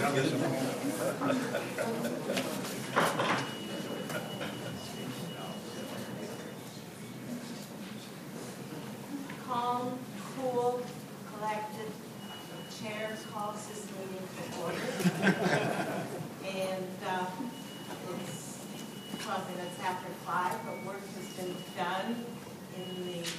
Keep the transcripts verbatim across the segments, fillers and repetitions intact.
Calm, cool, collected. The chair calls this meeting to order. and uh, it's twelve minutes after five, but work has been done in the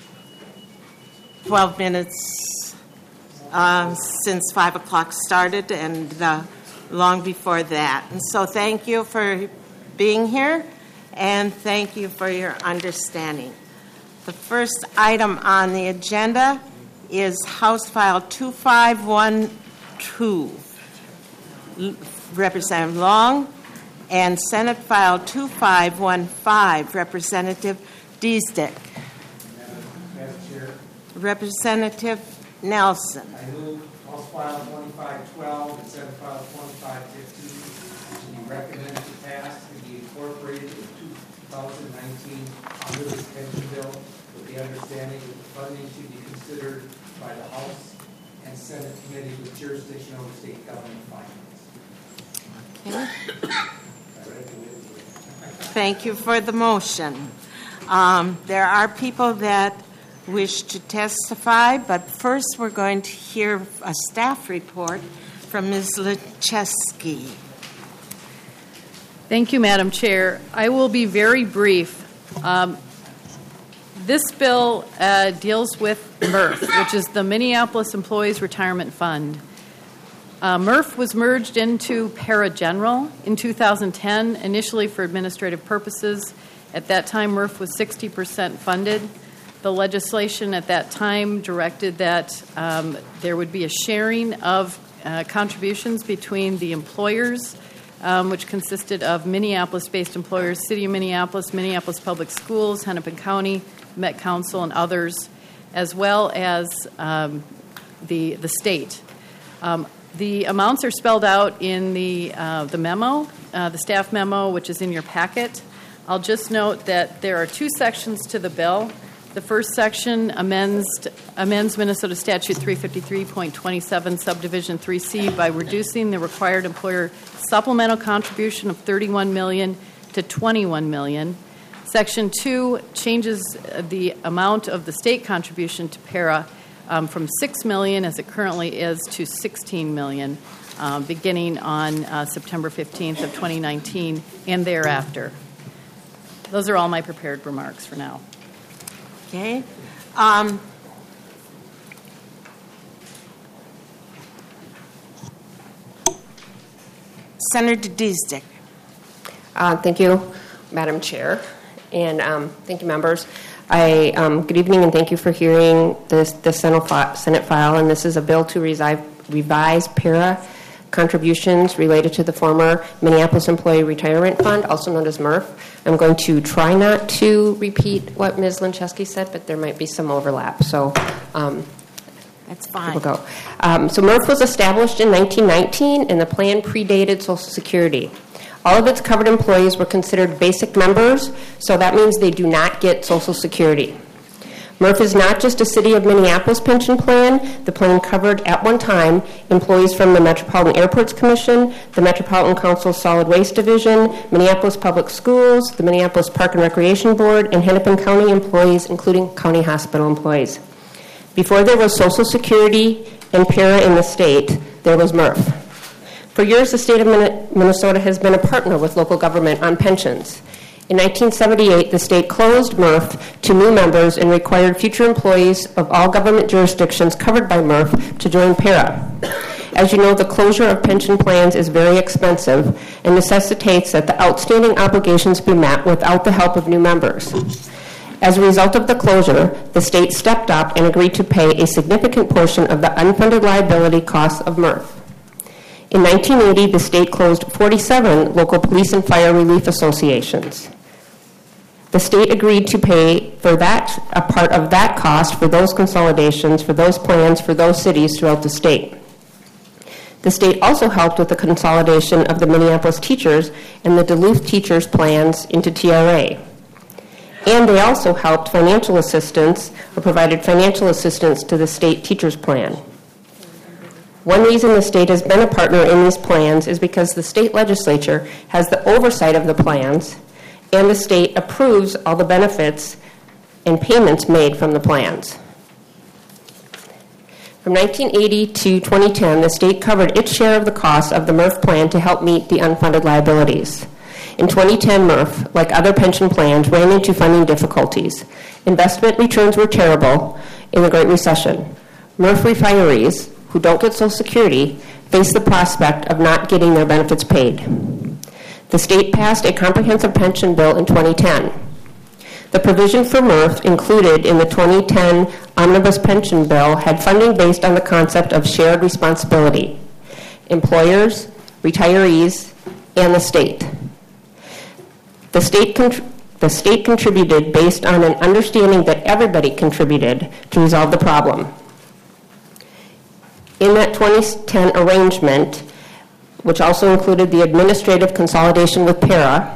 twelve minutes uh, since five o'clock started and uh, long before that. And so thank you for being here and thank you for your understanding. The first item on the agenda is House File two five one two, Representative Long, and Senate File two five one five, Representative Diesdick. Madam Chair. Representative Nelson. I move House File twenty-five twelve and Senate File twenty-five fifteen to be recommended to pass and be incorporated in two thousand nineteen Omnibus Pension Bill with the understanding that the funding should be considered by the House and Senate Committee with jurisdiction over state government finance. Okay. Thank you for the motion. Um, there are people that wish to testify, but first we're going to hear a staff report from Miz Lucheski. Thank you, Madam Chair. I will be very brief. Um, this bill uh, deals with M R F, which is the Minneapolis Employees Retirement Fund. Uh, M R F was merged into Para General in two thousand ten, initially for administrative purposes. At that time, M R F was sixty percent funded. The legislation at that time directed that um, there would be a sharing of uh, contributions between the employers, um, which consisted of Minneapolis-based employers, City of Minneapolis, Minneapolis Public Schools, Hennepin County, Met Council, and others, as well as um, the the state. Um, the amounts are spelled out in the uh, the memo, uh, the staff memo, which is in your packet. I'll just note that there are two sections to the bill. The first section amends amends Minnesota Statute three fifty-three point twenty-seven, Subdivision three C, by reducing the required employer supplemental contribution of thirty-one million dollars to twenty-one million dollars. Section two changes the amount of the state contribution to Para um, from six million dollars, as it currently is, to sixteen million dollars, uh, beginning on uh, September fifteenth of twenty nineteen and thereafter. Those are all my prepared remarks for now. Okay. Um, Senator Diesdick. Uh, thank you, Madam Chair, and um, thank you, members. I um, good evening, and thank you for hearing this the Senate file. And this is a bill to revise, revise Para contributions related to the former Minneapolis Employee Retirement Fund, also known as M R F. I'm going to try not to repeat what Miz Lucheski said, but there might be some overlap. So um, that's fine. We'll go. Um, so M R F was established in nineteen nineteen, and the plan predated Social Security. All of its covered employees were considered basic members, so that means they do not get Social Security. M R F is not just a City of Minneapolis pension plan. The plan covered, at one time, employees from the Metropolitan Airports Commission, the Metropolitan Council Solid Waste Division, Minneapolis Public Schools, the Minneapolis Park and Recreation Board, and Hennepin County employees, including county hospital employees. Before there was Social Security and Para in the state, there was M R F. For years, the state of Minnesota has been a partner with local government on pensions. In nineteen seventy-eight, the state closed M R F to new members and required future employees of all government jurisdictions covered by M R F to join Para. As you know, the closure of pension plans is very expensive and necessitates that the outstanding obligations be met without the help of new members. As a result of the closure, the state stepped up and agreed to pay a significant portion of the unfunded liability costs of M R F. In nineteen eighty, the state closed forty-seven local police and fire relief associations. The state agreed to pay for that, a part of that cost for those consolidations, for those plans, for those cities throughout the state. The state also helped with the consolidation of the Minneapolis teachers and the Duluth teachers' plans into T R A. And they also helped financial assistance, or provided financial assistance to the state teachers' plan. One reason the state has been a partner in these plans is because the state legislature has the oversight of the plans, and the state approves all the benefits and payments made from the plans. From nineteen eighty to twenty ten, the state covered its share of the cost of the M R F plan to help meet the unfunded liabilities. In twenty ten, M R F, like other pension plans, ran into funding difficulties. Investment returns were terrible in the Great Recession. M R F retirees, who don't get Social Security, face the prospect of not getting their benefits paid. The state passed a comprehensive pension bill in twenty ten. The provision for M R F included in the twenty ten Omnibus Pension Bill had funding based on the concept of shared responsibility. Employers, retirees, and the state. The state, contr- the state contributed based on an understanding that everybody contributed to resolve the problem. In that twenty ten arrangement, which also included the administrative consolidation with PARA,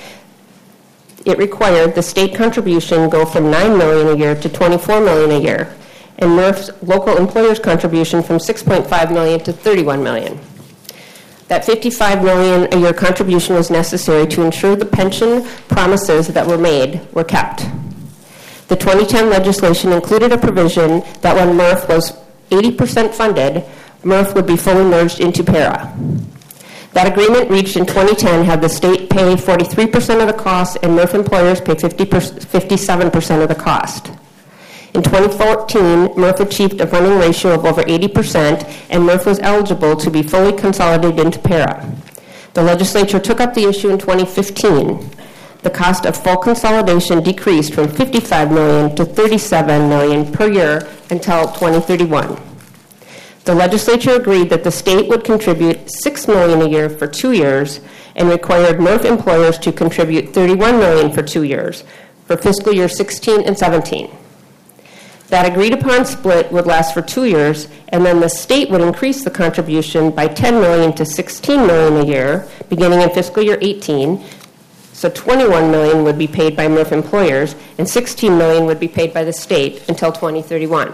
it required the state contribution go from nine million dollars a year to twenty-four million dollars a year, and M R F's local employers' contribution from six point five million dollars to thirty-one million dollars. That fifty-five million dollars a year contribution was necessary to ensure the pension promises that were made were kept. The twenty ten legislation included a provision that when M R F was eighty percent funded, M R F would be fully merged into PARA. That agreement reached in twenty ten had the state pay forty-three percent of the cost and M R F employers pay fifty-seven percent of the cost. In twenty fourteen, M R F achieved a funding ratio of over eighty percent, and M R F was eligible to be fully consolidated into PARA. The legislature took up the issue in twenty fifteen. The cost of full consolidation decreased from fifty-five million dollars to thirty-seven million dollars per year until twenty thirty-one. The legislature agreed that the state would contribute six million dollars a year for two years and required M R F employers to contribute thirty-one million dollars for two years, for fiscal year sixteen and seventeen. That agreed-upon split would last for two years, and then the state would increase the contribution by ten million dollars to sixteen million dollars a year, beginning in fiscal year eighteen. So twenty-one million dollars would be paid by M R F employers, and sixteen million dollars would be paid by the state until twenty thirty-one.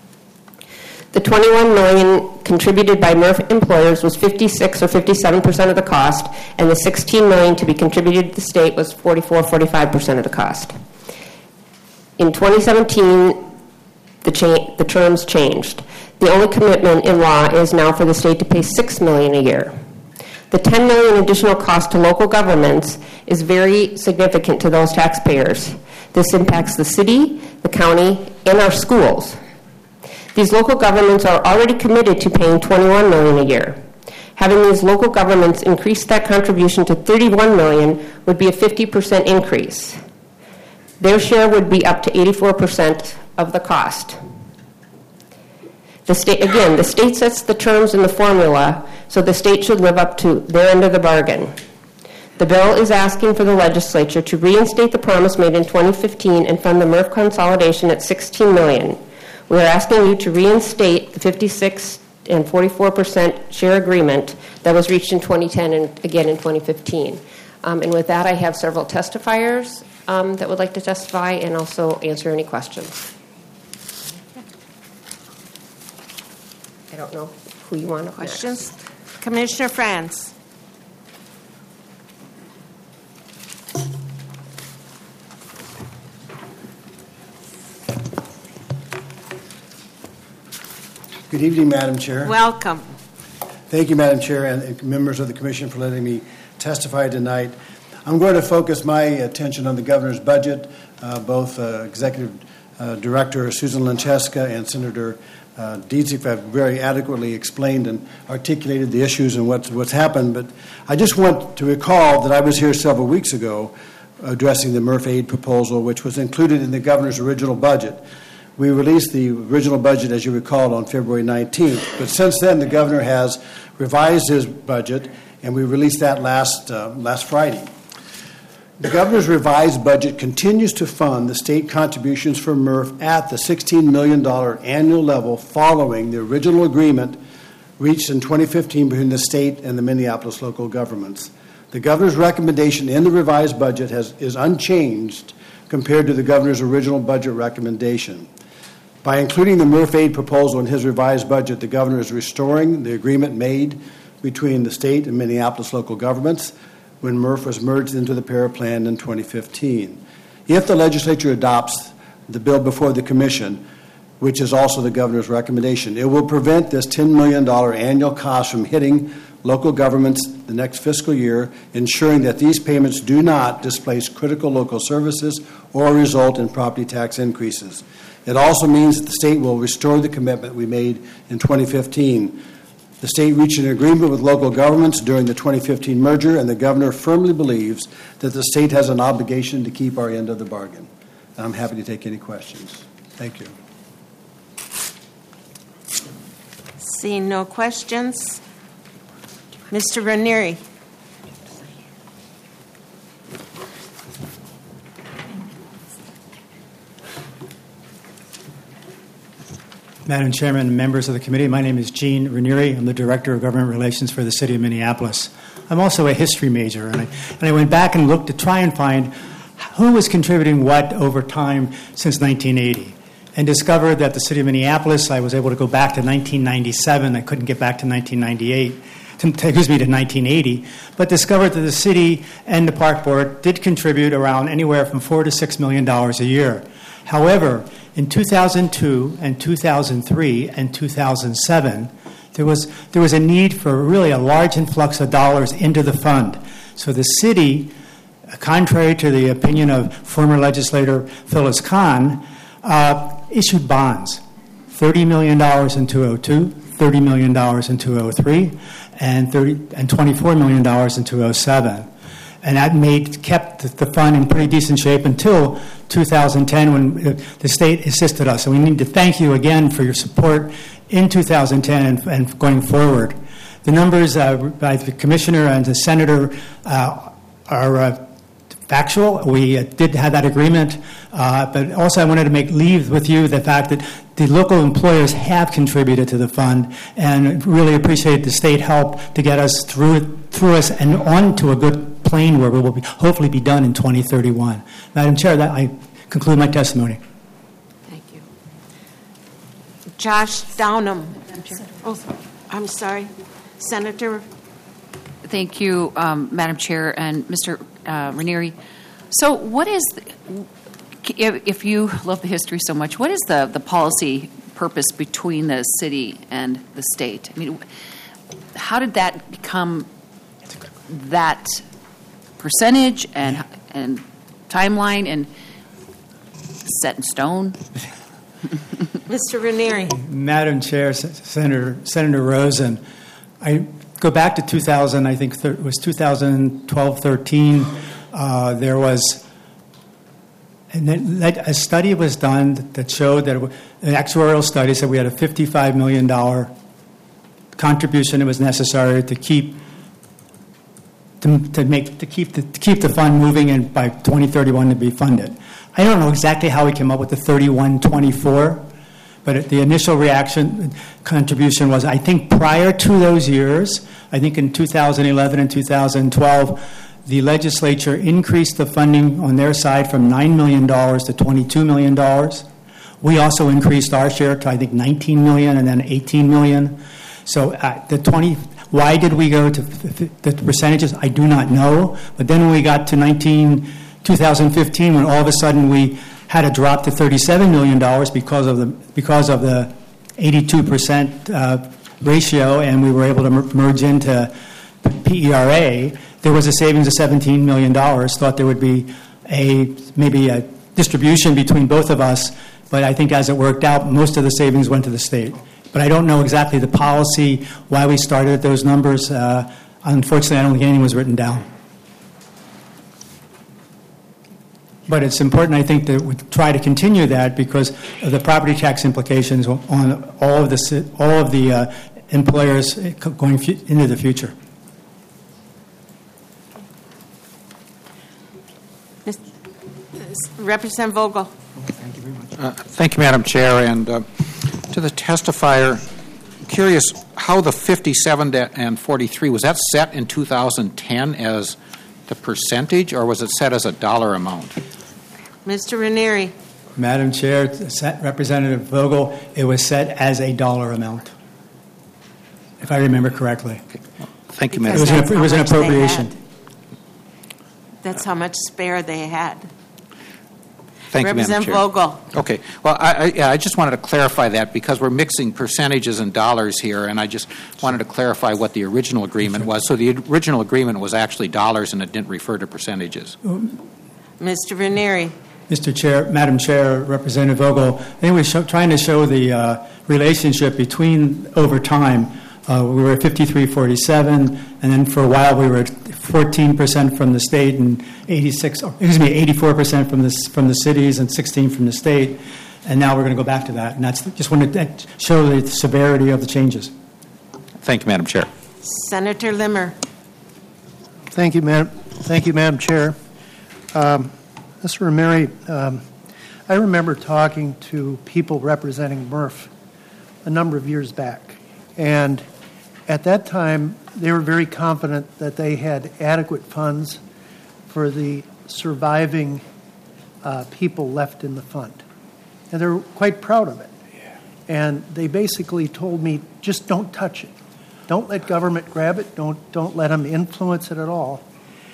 The twenty-one million dollars contributed by M R F employers was fifty-six or fifty-seven percent of the cost, and the sixteen million dollars to be contributed to the state was forty-four, forty-five percent of the cost. In twenty seventeen, the, cha- the terms changed. The only commitment in law is now for the state to pay six million dollars a year. The ten million dollars additional cost to local governments is very significant to those taxpayers. This impacts the city, the county, and our schools. These local governments are already committed to paying twenty-one million dollars a year. Having these local governments increase that contribution to thirty-one million dollars would be a fifty percent increase. Their share would be up to eighty-four percent of the cost. The state, again, the state sets the terms in the formula, so the state should live up to their end of the bargain. The bill is asking for the legislature to reinstate the promise made in twenty fifteen and fund the M R F consolidation at sixteen million dollars. We are asking you to reinstate the fifty-six and forty-four percent share agreement that was reached in twenty ten and again in twenty fifteen. Um, and with that, I have several testifiers um, that would like to testify and also answer any questions. I don't know who you want to Questions? Next. Commissioner Franz. Good evening, Madam Chair. Welcome. Thank you, Madam Chair, and members of the Commission for letting me testify tonight. I'm going to focus my attention on the governor's budget. Uh, both uh, Executive uh, Director Susan Lancheska and Senator uh, Dietzick have very adequately explained and articulated the issues and what's, what's happened. But I just want to recall that I was here several weeks ago addressing the M R F aid proposal, which was included in the governor's original budget. We released the original budget, as you recall, on February nineteenth. But since then, the governor has revised his budget, and we released that last uh, last Friday. The governor's revised budget continues to fund the state contributions for M R F at the sixteen million dollars annual level following the original agreement reached in twenty fifteen between the state and the Minneapolis local governments. The governor's recommendation in the revised budget has, is unchanged compared to the governor's original budget recommendation. By including the MRF aid proposal in his revised budget, the governor is restoring the agreement made between the state and Minneapolis local governments when MRF was merged into the PARA plan in twenty fifteen. If the legislature adopts the bill before the commission, which is also the governor's recommendation, it will prevent this ten million dollars annual cost from hitting local governments the next fiscal year, ensuring that these payments do not displace critical local services or result in property tax increases. It also means that the state will restore the commitment we made in twenty fifteen. The state reached an agreement with local governments during the twenty fifteen merger, and the governor firmly believes that the state has an obligation to keep our end of the bargain. And I'm happy to take any questions. Thank you. Seeing no questions, Mister Ranieri. Madam Chairman and members of the committee, my name is Gene Ranieri. I'm the Director of Government Relations for the City of Minneapolis. I'm also a history major, and I, and I went back and looked to try and find who was contributing what over time since nineteen eighty, and discovered that the City of Minneapolis, I was able to go back to nineteen ninety-seven. I couldn't get back to nineteen ninety-eight, to, excuse me, to nineteen eighty, but discovered that the city and the park board did contribute around anywhere from four to six million dollars a year. However, in two thousand two and two thousand three and two thousand seven, there was there was a need for really a large influx of dollars into the fund. So the city, contrary to the opinion of former legislator Phyllis Kahn, uh, issued bonds, thirty million dollars in two thousand two, thirty million dollars in two thousand three, and thirty and twenty-four million dollars in two thousand seven. And that made kept the fund in pretty decent shape until two thousand ten, when the state assisted us. And we need to thank you again for your support in two thousand ten and, and going forward. The numbers uh, by the commissioner and the senator uh, are uh, factual. We uh, did have that agreement, uh, but also I wanted to make leave with you the fact that the local employers have contributed to the fund, and really appreciate the state help to get us through through us and on to a good plane where we will be, hopefully be done in twenty thirty-one. Madam Chair, that I conclude my testimony. Thank you. Josh Downham. Oh, I'm sorry. Senator. Thank you, um, Madam Chair and Mister Uh, Ranieri. So what is, the, if, if you love the history so much, what is the, the policy purpose between the city and the state? I mean, how did that become that percentage and and timeline and set in stone? Mister Ranieri. Madam Chair, Senator Senator Rosen, I go back to two thousand. I think it was two thousand twelve, thirteen. Uh, there was and then a study was done that showed that it, an actuarial study said we had a fifty-five million dollars contribution that was necessary to keep to, to make to keep the to keep the fund moving and by twenty thirty-one to be funded. I don't know exactly how we came up with the thirty-one twenty-four, but the initial reaction contribution was, I think prior to those years, I think in two thousand eleven and two thousand twelve, the legislature increased the funding on their side from nine million dollars to twenty-two million dollars. We also increased our share to, I think, nineteen million dollars and then eighteen million dollars. So uh, the twenty. Why did we go to the percentages? I do not know. But then when we got to nineteen, two thousand fifteen, when all of a sudden we had to drop to thirty-seven million dollars because of the because of the eighty-two percent uh, ratio, and we were able to mer- merge into P E R A, there was a savings of seventeen million dollars. Thought there would be a maybe a distribution between both of us, but I think as it worked out, most of the savings went to the state. But I don't know exactly the policy, why we started at those numbers. Uh, unfortunately, I don't think anything was written down. But it's important, I think, that we try to continue that because of the property tax implications on all of the all of the uh, employers going f- into the future. Representative Vogel. Thank you very much. Uh, thank you, Madam Chair, and uh, to the testifier, curious how the fifty-seven and forty-three, was that set in two thousand ten as the percentage, or was it set as a dollar amount? Mister Ranieri. Madam Chair, Representative Vogel, it was set as a dollar amount, if I remember correctly. Thank you, It Madam was, Chair. an, it was an That's how much they appropriation. had. That's how much spare they had. Thank you, Madam Representative Chair. Vogel. Okay. Well, I, I, yeah, I just wanted to clarify that because we're mixing percentages and dollars here, and I just wanted to clarify what the original agreement was. So the original agreement was actually dollars, and it didn't refer to percentages. Mister Ranieri. Mister Chair, Madam Chair, Representative Vogel, I think we're show, trying to show the uh, relationship between over time. Uh, we were at fifty-three forty-seven, and then for a while we were at fourteen percent from the state and eighty-six, excuse me, eighty-four percent from the from the cities and sixteen from the state, and now we're going to go back to that. And that's just wanted to show the severity of the changes. Thank you, Madam Chair. Senator Limmer. Thank you, Madam. Thank you, Madam Chair. Um, Mister Ranieri, um, I remember talking to people representing Murph a number of years back, and at that time they were very confident that they had adequate funds for the surviving uh, people left in the fund, and they were quite proud of it. Yeah. And they basically told me, just don't touch it. Don't let government grab it. Don't don't let them influence it at all.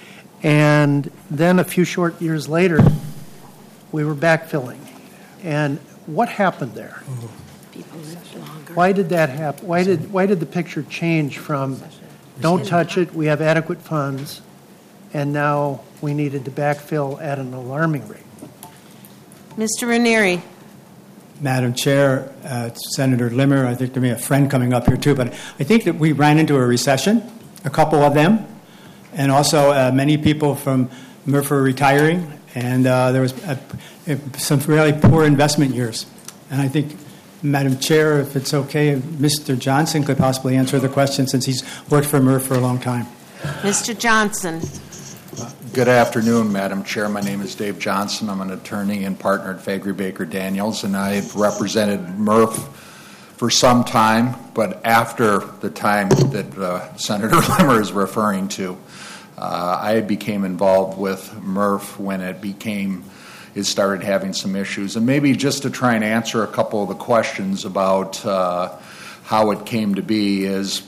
And then a few short years later, we were backfilling. And what happened there? People live longer. Why did that happen? Why did why did the picture change from don't touch it, we have adequate funds, and now we needed to backfill at an alarming rate? Mister Ranieri. Madam Chair, uh, Senator Limmer, I think there may be a friend coming up here too, but I think that we ran into a recession, a couple of them, and also uh, many people from Murph were retiring, and uh, there was a, a, some really poor investment years. And I think, Madam Chair, if it's okay, Mister Johnson could possibly answer the question since he's worked for Murph for a long time. Mister Johnson. Good afternoon, Madam Chair. My name is Dave Johnson. I'm an attorney and partner at Faegre Baker Daniels, and I've represented Murph for some time, but after the time that uh, Senator Limmer is referring to. Uh, I became involved with Murph when it became, it started having some issues. And maybe just to try and answer a couple of the questions about uh, how it came to be is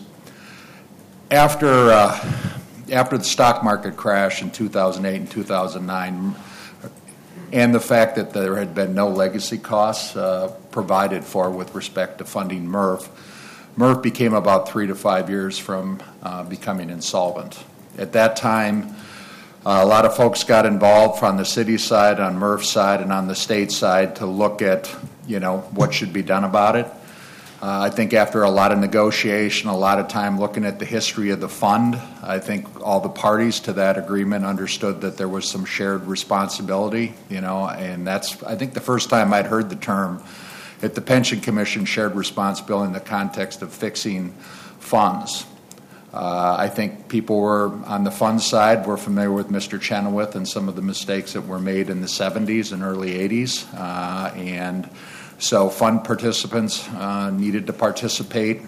after uh, after the stock market crash in two thousand eight and two thousand nine, and the fact that there had been no legacy costs uh, provided for with respect to funding Murph, Murph became about three to five years from uh, becoming insolvent. At that time, uh, a lot of folks got involved from the city side, on Murph's side, and on the state side to look at, you know, what should be done about it. Uh, I think after a lot of negotiation, a lot of time looking at the history of the fund, I think all the parties to that agreement understood that there was some shared responsibility, you know, and that's, I think, the first time I'd heard the term at the Pension Commission, shared responsibility in the context of fixing funds. Uh, I think people were on the fund side were familiar with Mister Chenoweth and some of the mistakes that were made in the seventies and early eighties, uh, and so fund participants uh, needed to participate.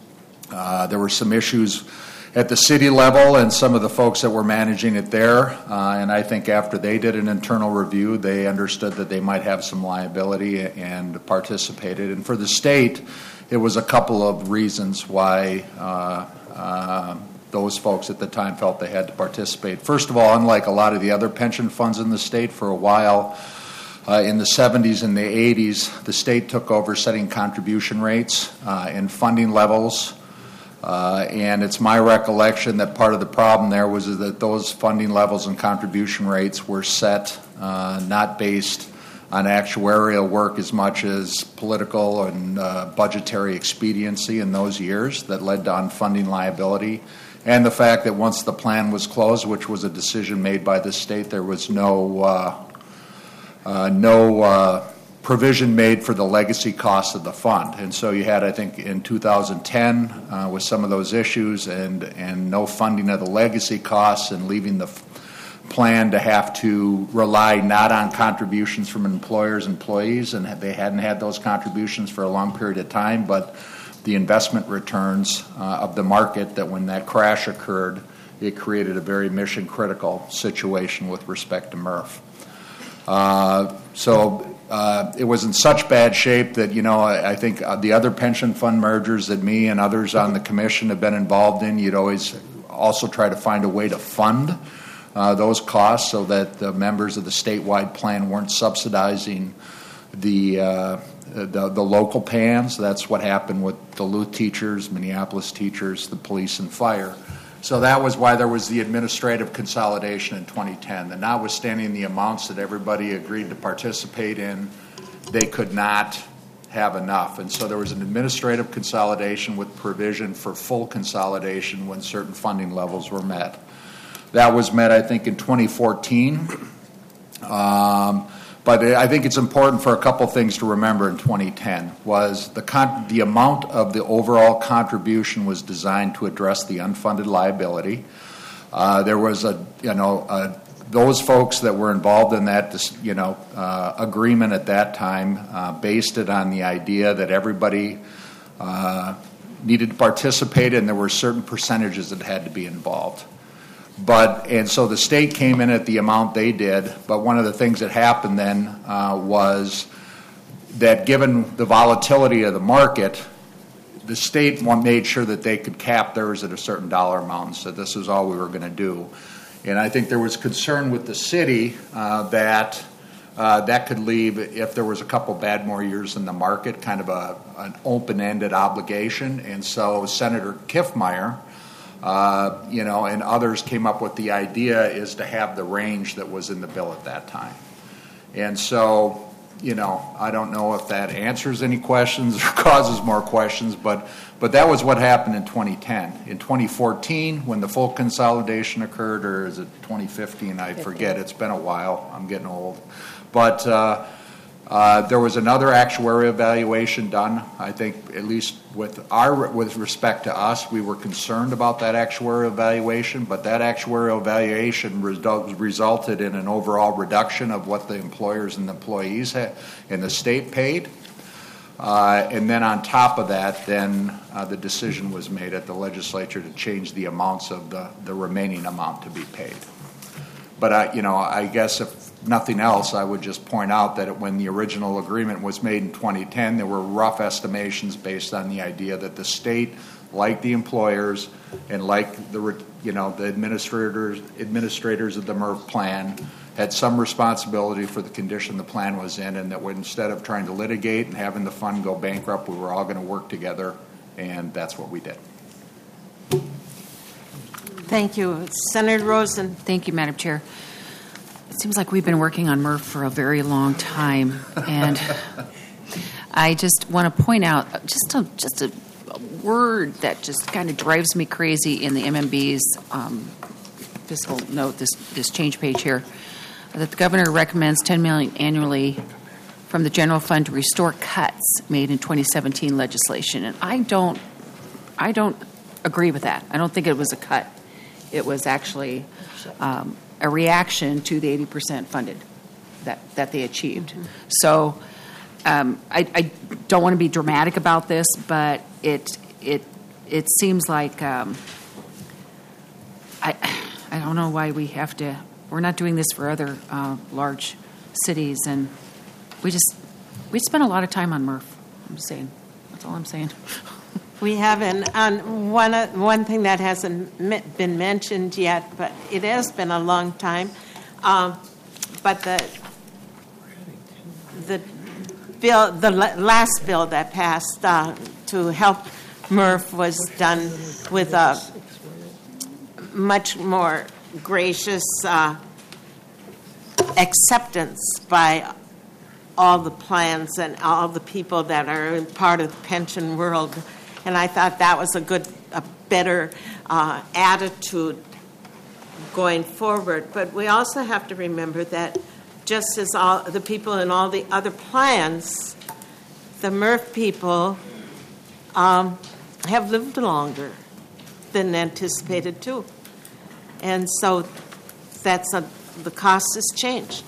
Uh, there were some issues at the city level and some of the folks that were managing it there, uh, and I think after they did an internal review, they understood that they might have some liability and participated. And for the state, it was a couple of reasons why uh, uh, those folks at the time felt they had to participate. First of all, unlike a lot of the other pension funds in the state, for a while, Uh, in the seventies and the eighties, the state took over setting contribution rates uh, and funding levels. Uh, and it's my recollection that part of the problem there was that those funding levels and contribution rates were set uh, not based on actuarial work as much as political and uh, budgetary expediency in those years that led to unfunding liability. And the fact that once the plan was closed, which was a decision made by the state, there was no uh, Uh, no uh, provision made for the legacy costs of the fund. And so you had, I think, in two thousand ten uh, with some of those issues and, and no funding of the legacy costs and leaving the f- plan to have to rely not on contributions from employers, employees, and they hadn't had those contributions for a long period of time, but the investment returns uh, of the market that when that crash occurred, it created a very mission-critical situation with respect to Murph. Uh, so uh, it was in such bad shape that, you know, I, I think uh, the other pension fund mergers that me and others on the commission have been involved in, you'd always also try to find a way to fund uh, those costs so that the members of the statewide plan weren't subsidizing the, uh, the the local P A Ns. That's what happened with Duluth teachers, Minneapolis teachers, the police and fire. So that was why there was the administrative consolidation in twenty ten. And notwithstanding the amounts that everybody agreed to participate in, they could not have enough. And so there was an administrative consolidation with provision for full consolidation when certain funding levels were met. That was met, I think, in twenty fourteen. Um, but I think it's important for a couple things to remember in twenty ten was the con- the amount of the overall contribution was designed to address the unfunded liability. Uh, there was a, you know, a, those folks that were involved in that, you know, uh, agreement at that time uh, based it on the idea that everybody uh, needed to participate and there were certain percentages that had to be involved. But, and so the state came in at the amount they did, but one of the things that happened then uh, was that given the volatility of the market, the state made sure that they could cap theirs at a certain dollar amount, so this is all we were going to do. And I think there was concern with the city uh, that uh, that could leave, if there was a couple bad more years in the market, kind of a, an open-ended obligation. And so Senator Kiffmeyer, Uh, you know, and others came up with the idea is to have the range that was in the bill at that time. And so, you know, I don't know if that answers any questions or causes more questions, but but that was what happened in twenty ten. In twenty fourteen, when the full consolidation occurred, or is it twenty fifteen? I forget. It's been a while. I'm getting old. But uh, uh, there was another actuarial evaluation done. I think at least with our with respect to us, we were concerned about that actuarial evaluation, but that actuarial evaluation result, resulted in an overall reduction of what the employers and the employees had, and the state paid. Uh, and then on top of that, then uh, the decision was made at the legislature to change the amounts of the, the remaining amount to be paid. But I, you know, I guess if nothing else, I would just point out that when the original agreement was made in twenty ten, there were rough estimations based on the idea that the state, like the employers and like the, you know, the administrators administrators of the M R F plan, had some responsibility for the condition the plan was in, and that when, instead of trying to litigate and having the fund go bankrupt, we were all going to work together, and that's what we did. Thank you. Senator Rosen. Thank you, Madam Chair. It seems like we've been working on M R F for a very long time, and I just want to point out just a, just a, a word that just kind of drives me crazy in the M M B's um, fiscal note, this, this change page here, that the governor recommends ten million dollars annually from the general fund to restore cuts made in twenty seventeen legislation, and I don't, I don't agree with that. I don't think it was a cut. It was actually um, a reaction to the eighty percent funded that, that they achieved. Mm-hmm. So um, I, I don't want to be dramatic about this, but it it it seems like um, I I don't know why we have to. We're not doing this for other uh, large cities, and we just we spend a lot of time on M R F. I'm just saying. That's all I'm saying. We haven't. And one uh, one thing that hasn't been mentioned yet, but it has been a long time. Um, but the the bill, the last bill that passed uh, to help M R F was done with a much more gracious uh, acceptance by all the plans and all the people that are part of the pension world. And I thought that was a good, a better uh, attitude going forward. But we also have to remember that just as all the people in all the other plans, the M R F people um, have lived longer than anticipated too. And so that's a, the cost has changed.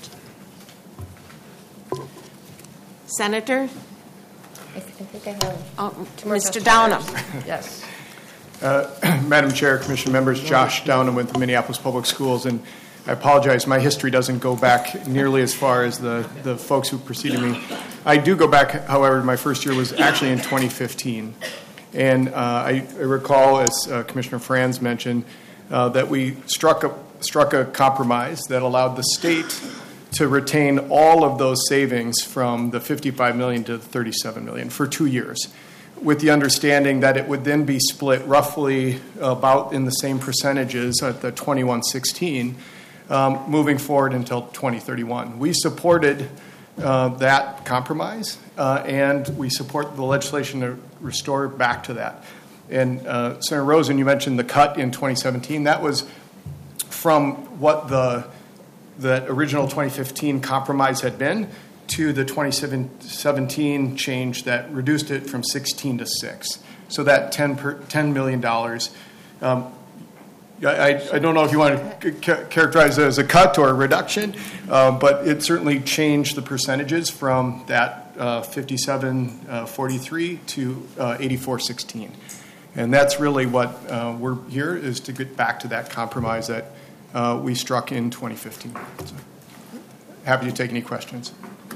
Senator? I think I have. Oh, Mister Downham. Yes. Uh, Madam Chair, Commission members, Josh Downham with the Minneapolis Public Schools. And I apologize, my history doesn't go back nearly as far as the, the folks who preceded me. I do go back, however, my first year was actually in twenty fifteen. And uh, I, I recall, as uh, Commissioner Franz mentioned, uh, that we struck a, struck a compromise that allowed the state to retain all of those savings from the fifty-five million dollars to the thirty-seven million dollars for two years, with the understanding that it would then be split roughly about in the same percentages at the twenty-one sixteen, um, moving forward until twenty thirty-one. We supported uh, that compromise, uh, and we support the legislation to restore back to that. And uh, Senator Rosen, you mentioned the cut in twenty seventeen. That was from what the the original twenty fifteen compromise had been to the twenty seventeen change that reduced it from sixteen to six. So that ten, per, ten million dollars. Um, I, I don't know if you want to ca- characterize it as a cut or a reduction, uh, but it certainly changed the percentages from that uh, fifty-seven forty-three to uh, eighty-four sixteen. And that's really what uh, we're here, is to get back to that compromise that uh, we struck in twenty fifteen. So, happy to take any questions.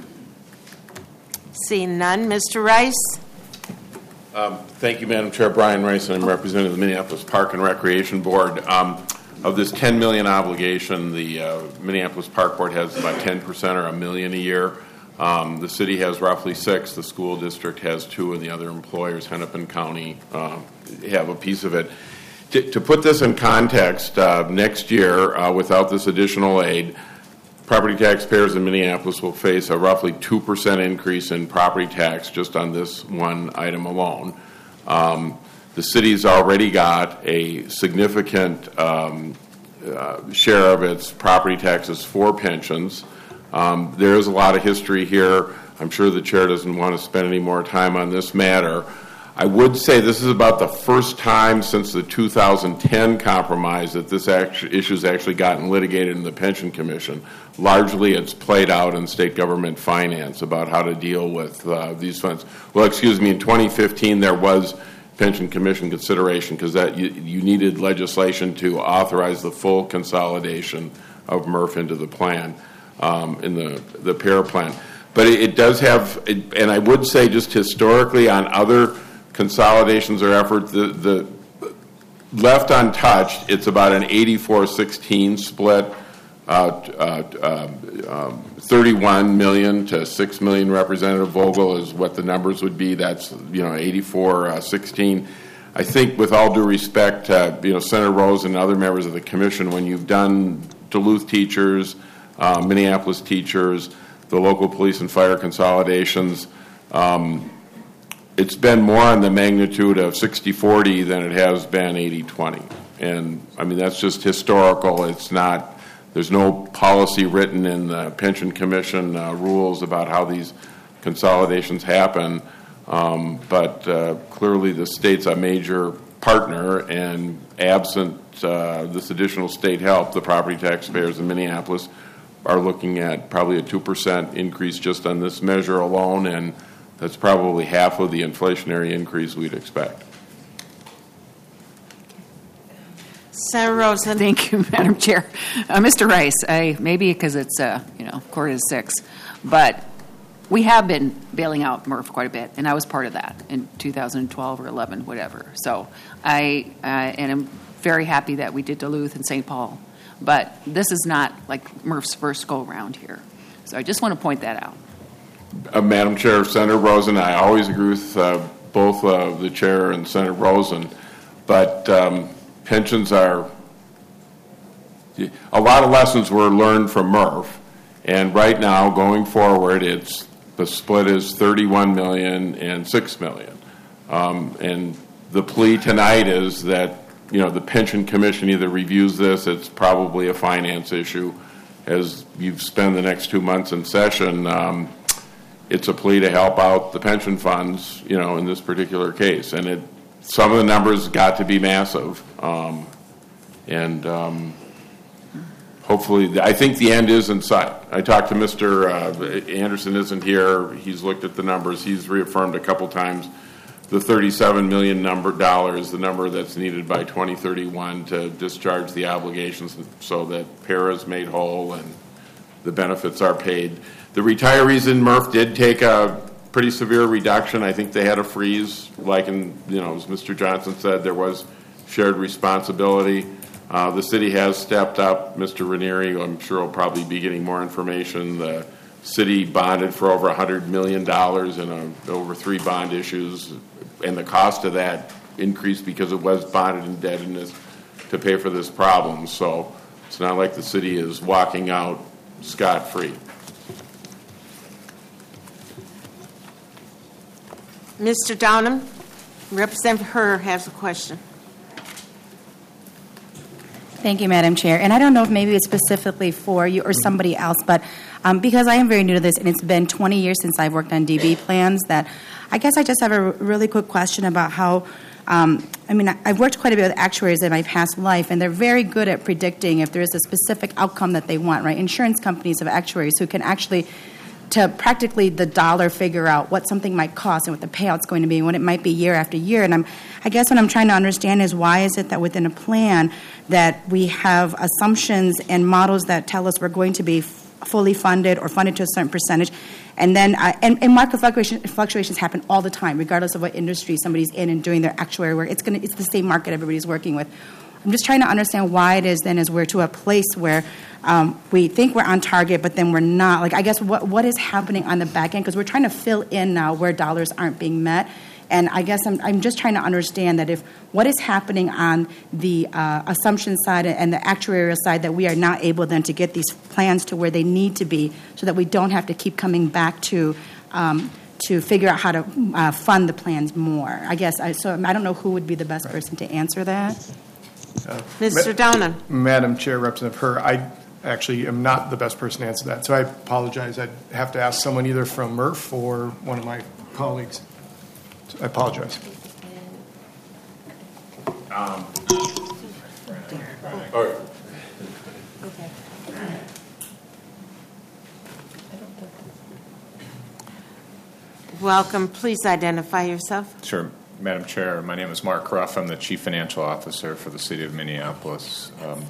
Seeing none, Mister Rice. Um, thank you, Madam Chair. Brian Rice, and I'm representing the Minneapolis Park and Recreation Board. Um, of this ten million dollars obligation, the uh, Minneapolis Park Board has about ten percent or a million a year. Um, the city has roughly six. The school district has two, and the other employers, Hennepin County, uh, have a piece of it. To, to put this in context, uh, next year, uh, without this additional aid, property taxpayers in Minneapolis will face a roughly two percent increase in property tax just on this one item alone. Um, the city's already got a significant um, uh, share of its property taxes for pensions. Um, there is a lot of history here. I'm sure the chair doesn't want to spend any more time on this matter. I would say this is about the first time since the two thousand ten compromise that this issue has actually gotten litigated in the Pension Commission. Largely, it's played out in state government finance about how to deal with uh, these funds. Well, excuse me, in twenty fifteen there was Pension Commission consideration because that you, you needed legislation to authorize the full consolidation of M R F into the plan, um, in the, the P A R plan. But it, it does have, it, and I would say just historically on other consolidations or efforts, the, the left untouched, it's about an eighty-four sixteen split, uh, uh, uh, um, thirty-one million to six million. Representative Vogel is what the numbers would be. That's, you know, eighty-four sixteen. I think, with all due respect to, you know, Senator Rose and other members of the commission, when you've done Duluth teachers, uh, Minneapolis teachers, the local police and fire consolidations, um, it's been more in the magnitude of sixty forty than it has been eighty twenty. And, I mean, that's just historical. It's not, there's no policy written in the Pension Commission uh, rules about how these consolidations happen. Um, but uh, clearly the state's a major partner, and absent uh, this additional state help, the property taxpayers in Minneapolis are looking at probably a two percent increase just on this measure alone, and that's probably half of the inflationary increase we'd expect. Senator Rosen. Thank you, Madam Chair. Uh, Mister Rice, I, maybe because it's, uh, you know, quarter to six, but we have been bailing out M R F quite a bit, and I was part of that in two thousand twelve or eleven, whatever. So I, uh, and I'm very happy that we did Duluth and Saint Paul, but this is not like M R F's first go-around here. So I just want to point that out. Uh, Madam Chair, Senator Rosen, I always agree with uh, both uh, the chair and Senator Rosen, but um, pensions are, a lot of lessons were learned from M R F, and right now, going forward, it's the split is thirty-one million and six million. Um, and the plea tonight is that, you know, the Pension Commission either reviews this, it's probably a finance issue, as you spend the next two months in session. Um, It's a plea to help out the pension funds, you know, in this particular case. And it, some of the numbers got to be massive. Um, and um, hopefully, I think the end is in sight. I talked to Mister Uh, Anderson isn't here. He's looked at the numbers. He's reaffirmed a couple times the thirty-seven million number dollars, the number that's needed by twenty thirty-one to discharge the obligations so that para is made whole and the benefits are paid. The retirees in M R F did take a pretty severe reduction. I think they had a freeze, like in, you know, as Mister Johnson said, there was shared responsibility. Uh, the city has stepped up. Mister Ranieri, I'm sure, will probably be getting more information. The city bonded for over one hundred million dollars in a, over three bond issues, and the cost of that increased because it was bonded indebtedness to pay for this problem. So it's not like the city is walking out scot-free. Mister Downham, Representative Herr has a question. Thank you, Madam Chair. And I don't know if maybe it's specifically for you or somebody else, but um, because I am very new to this, and it's been twenty years since I've worked on D B plans, that I guess I just have a really quick question about how, um, I mean, I've worked quite a bit with actuaries in my past life, and they're very good at predicting if there is a specific outcome that they want, right? Insurance companies have actuaries who can actually, to practically the dollar, figure out what something might cost and what the payout's going to be and what it might be year after year. And I'm, I guess what I'm trying to understand is why is it that within a plan that we have assumptions and models that tell us we're going to be f- fully funded or funded to a certain percentage, and then uh, and, and market fluctuation, fluctuations happen all the time, regardless of what industry somebody's in and doing their actuary work. It's going to it's the same market everybody's working with. I'm just trying to understand why it is then as we're to a place where um, we think we're on target, but then we're not. Like, I guess what what is happening on the back end? Because we're trying to fill in now where dollars aren't being met. And I guess I'm, I'm just trying to understand that if what is happening on the uh, assumption side and the actuarial side that we are not able then to get these plans to where they need to be so that we don't have to keep coming back to um, to figure out how to uh, fund the plans more. I guess, I, so I don't know who would be the best person to answer that. Uh, Mister Downham. Madam Chair, Representative Herr, I actually am not the best person to answer that, so I apologize. I'd have to ask someone either from M R F or one of my colleagues. I apologize. Um, all right. Welcome. Please identify yourself. Sure. Madam Chair, my name is Mark Ruff. I'm the Chief Financial Officer for the City of Minneapolis. Um,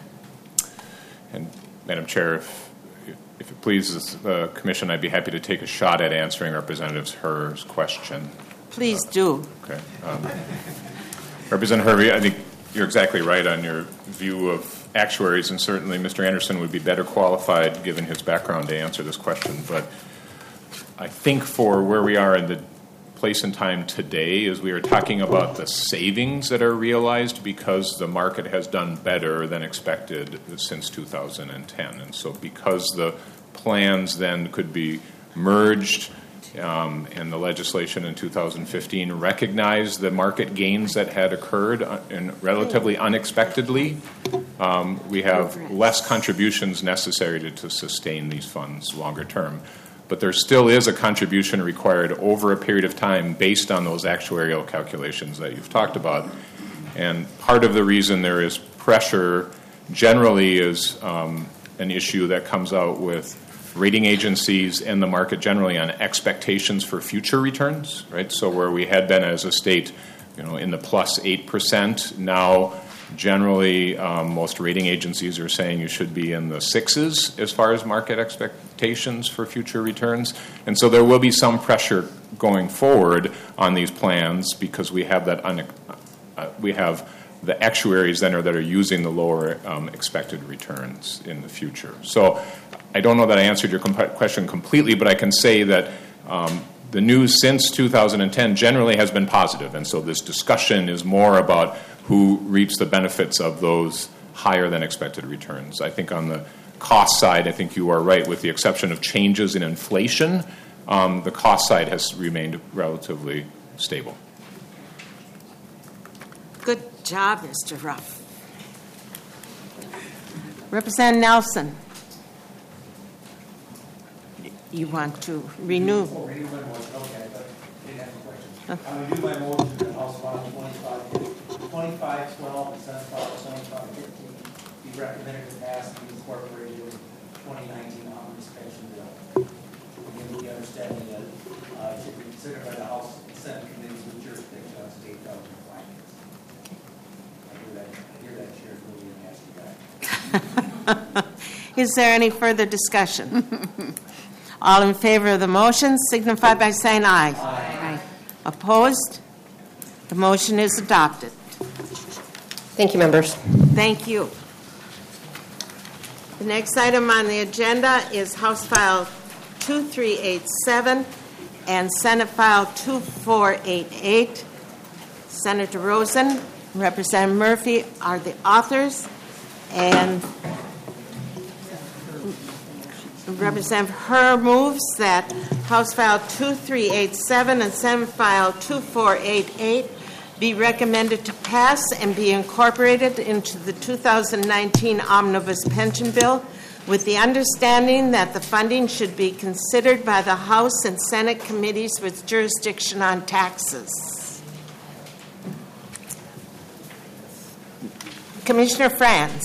and Madam Chair, if, if it pleases the Commission, I'd be happy to take a shot at answering Representative Herr's question. Please do. Okay. Um, Representative Hervey, I think you're exactly right on your view of actuaries, and certainly Mister Anderson would be better qualified, given his background, to answer this question. But I think for where we are in the place and time today, is we are talking about the savings that are realized because the market has done better than expected since two thousand ten. And so because the plans then could be merged, Um, and the legislation in two thousand fifteen recognized the market gains that had occurred uh, and relatively unexpectedly. Um, we have less contributions necessary to, to sustain these funds longer term. But there still is a contribution required over a period of time based on those actuarial calculations that you've talked about. And part of the reason there is pressure generally is um, an issue that comes out with rating agencies and the market generally on expectations for future returns, right? So where we had been as a state, you know, in the plus eight percent, now generally um, most rating agencies are saying you should be in the sixes as far as market expectations for future returns. And so there will be some pressure going forward on these plans because we have that un- uh, we have the actuaries then are that are using the lower um, expected returns in the future. So I don't know that I answered your comp- question completely, but I can say that um, the news since two thousand ten generally has been positive, and so this discussion is more about who reaps the benefits of those higher than expected returns. I think on the cost side, I think you are right. With the exception of changes in inflation, um, the cost side has remained relatively stable. Good job, Mister Ruff. Representative Nelson. You want to renew? Oh, renew my motion, okay, but I didn't have a question. I renew my motion that House File twenty-five, twenty-five twelve and Senate File twenty-five fifteen be recommended to pass and be incorporated in twenty nineteen omnibus pension bill. again, with the understanding that uh, it should be considered by the House and Senate committees with jurisdiction on state government finance. I hear that, I hear that chair's moving and asking that. Is there any further discussion? All in favor of the motion signify by saying aye. Aye. Opposed? The motion is adopted. Thank you, members. Thank you. The next item on the agenda is House File two three eight seven and Senate File two four eight eight. Senator Rosen, Representative Murphy are the authors, and Representative Herr moves that House File two three eight seven and Senate File two four eight eight be recommended to pass and be incorporated into the two thousand nineteen Omnibus Pension Bill, with the understanding that the funding should be considered by the House and Senate committees with jurisdiction on taxes. Commissioner Franz.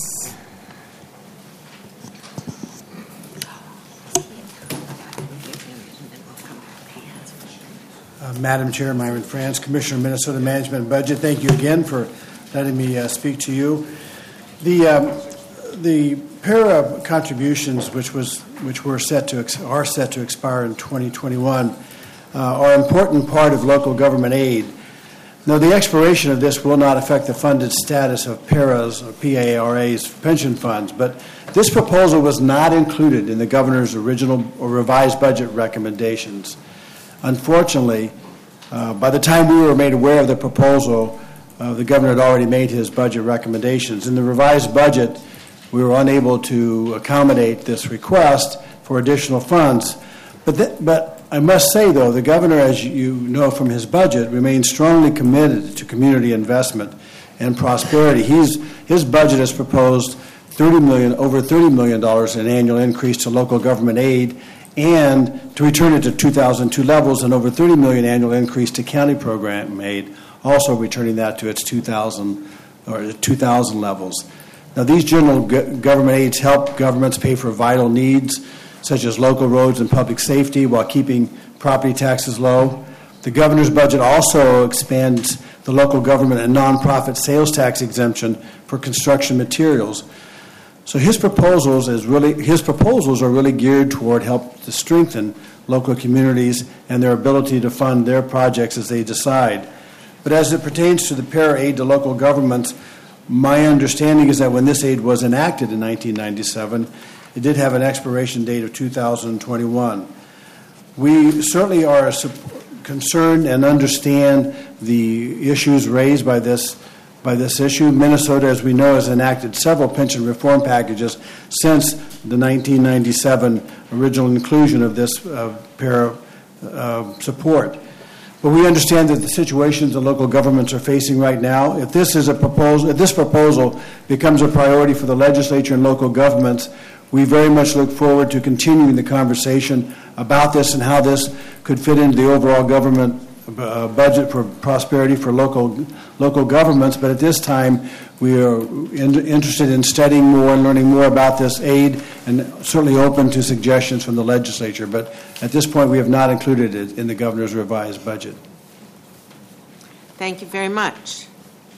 Uh, Madam Chair, Myron Franz, Commissioner of Minnesota Management and Budget, thank you again for letting me uh, speak to you. The um, the para contributions, which was which were set to ex- are set to expire in twenty twenty-one, uh, are an important part of local government aid. Now, the expiration of this will not affect the funded status of paras or P A R A's pension funds, but this proposal was not included in the governor's original or revised budget recommendations. Unfortunately, uh, by the time we were made aware of the proposal, uh, the governor had already made his budget recommendations. In the revised budget, we were unable to accommodate this request for additional funds. But, th- but I must say, though, the governor, as you know from his budget, remains strongly committed to community investment and prosperity. He's, his budget has proposed thirty million, over thirty million dollars in annual increase to local government aid, and to return it to two thousand two levels, and over thirty million dollars annual increase to county program aid, also returning that to its two thousand or two thousand levels. Now, these general go- government aids help governments pay for vital needs, such as local roads and public safety, while keeping property taxes low. The governor's budget also expands the local government and nonprofit sales tax exemption for construction materials. So his proposals is really his proposals are really geared toward help to strengthen local communities and their ability to fund their projects as they decide. But as it pertains to the para aid to local governments, my understanding is that when this aid was enacted in nineteen ninety-seven, it did have an expiration date of two thousand twenty-one. We certainly are concerned and understand the issues raised by this by this issue. Minnesota, as we know, has enacted several pension reform packages since the nineteen ninety-seven original inclusion of this uh, para uh, support. But we understand that the situations the local governments are facing right now, if this is a proposal, if this proposal becomes a priority for the legislature and local governments, we very much look forward to continuing the conversation about this and how this could fit into the overall government uh, budget for prosperity for local local governments. But at this time, we are in, interested in studying more and learning more about this aid, and certainly open to suggestions from the legislature. But at this point, we have not included it in the governor's revised budget. Thank you very much.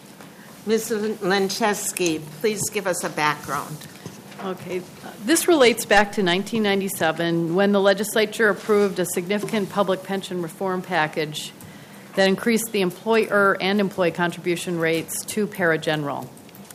Miz Lencheski, please give us a background. Okay. This relates back to nineteen ninety-seven, when the legislature approved a significant public pension reform package that increased the employer and employee contribution rates to para-general.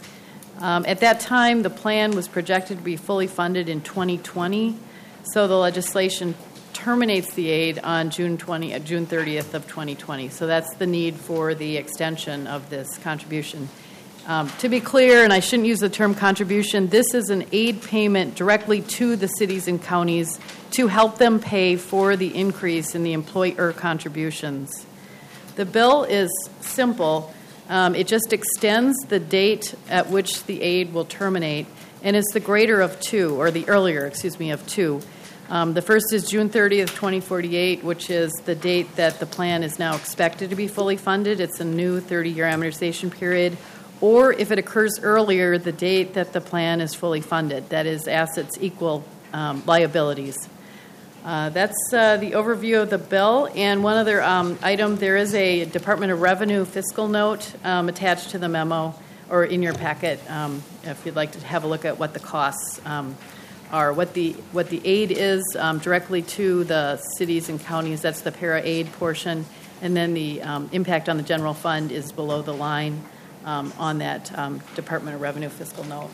Um, at that time, the plan was projected to be fully funded in twenty twenty, so the legislation terminates the aid on June twentieth, uh, June thirtieth of twenty twenty. So that's the need for the extension of this contribution. Um, to be clear, and I shouldn't use the term contribution, this is an aid payment directly to the cities and counties to help them pay for the increase in the employer contributions. The bill is simple. Um, it just extends the date at which the aid will terminate, and it's the greater of two, or the earlier, excuse me, of two. Um, the first is June thirtieth, twenty forty-eight, which is the date that the plan is now expected to be fully funded. It's a new thirty-year amortization period. Or if it occurs earlier, the date that the plan is fully funded, that is, assets equal um, liabilities. Uh, That's uh, the overview of the bill. And one other um, item, there is a Department of Revenue fiscal note um, attached to the memo or in your packet, um, if you'd like to have a look at what the costs um, are, what the what the aid is um, directly to the cities and counties. That's the para aid portion, and then the um, impact on the general fund is below the line um, on that um, Department of Revenue fiscal note.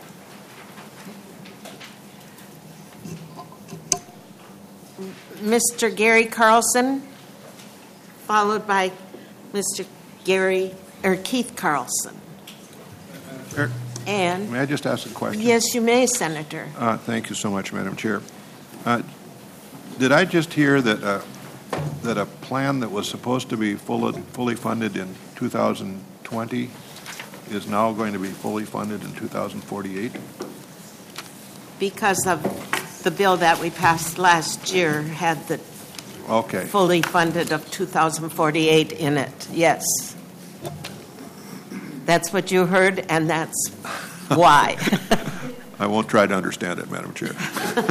Mister Gary Carlson, followed by Mister Gary or Keith Carlson. Er, And May I just ask a question? yes, you may, Senator. Uh, thank you so much, Madam Chair. Uh, did I just hear that uh, that a plan that was supposed to be full, fully funded in two thousand twenty is now going to be fully funded in two thousand forty-eight? Because of the bill that we passed last year had the Okay. fully funded of two thousand forty-eight in it, yes. That's what you heard, and that's why. I won't try to understand it, Madam Chair.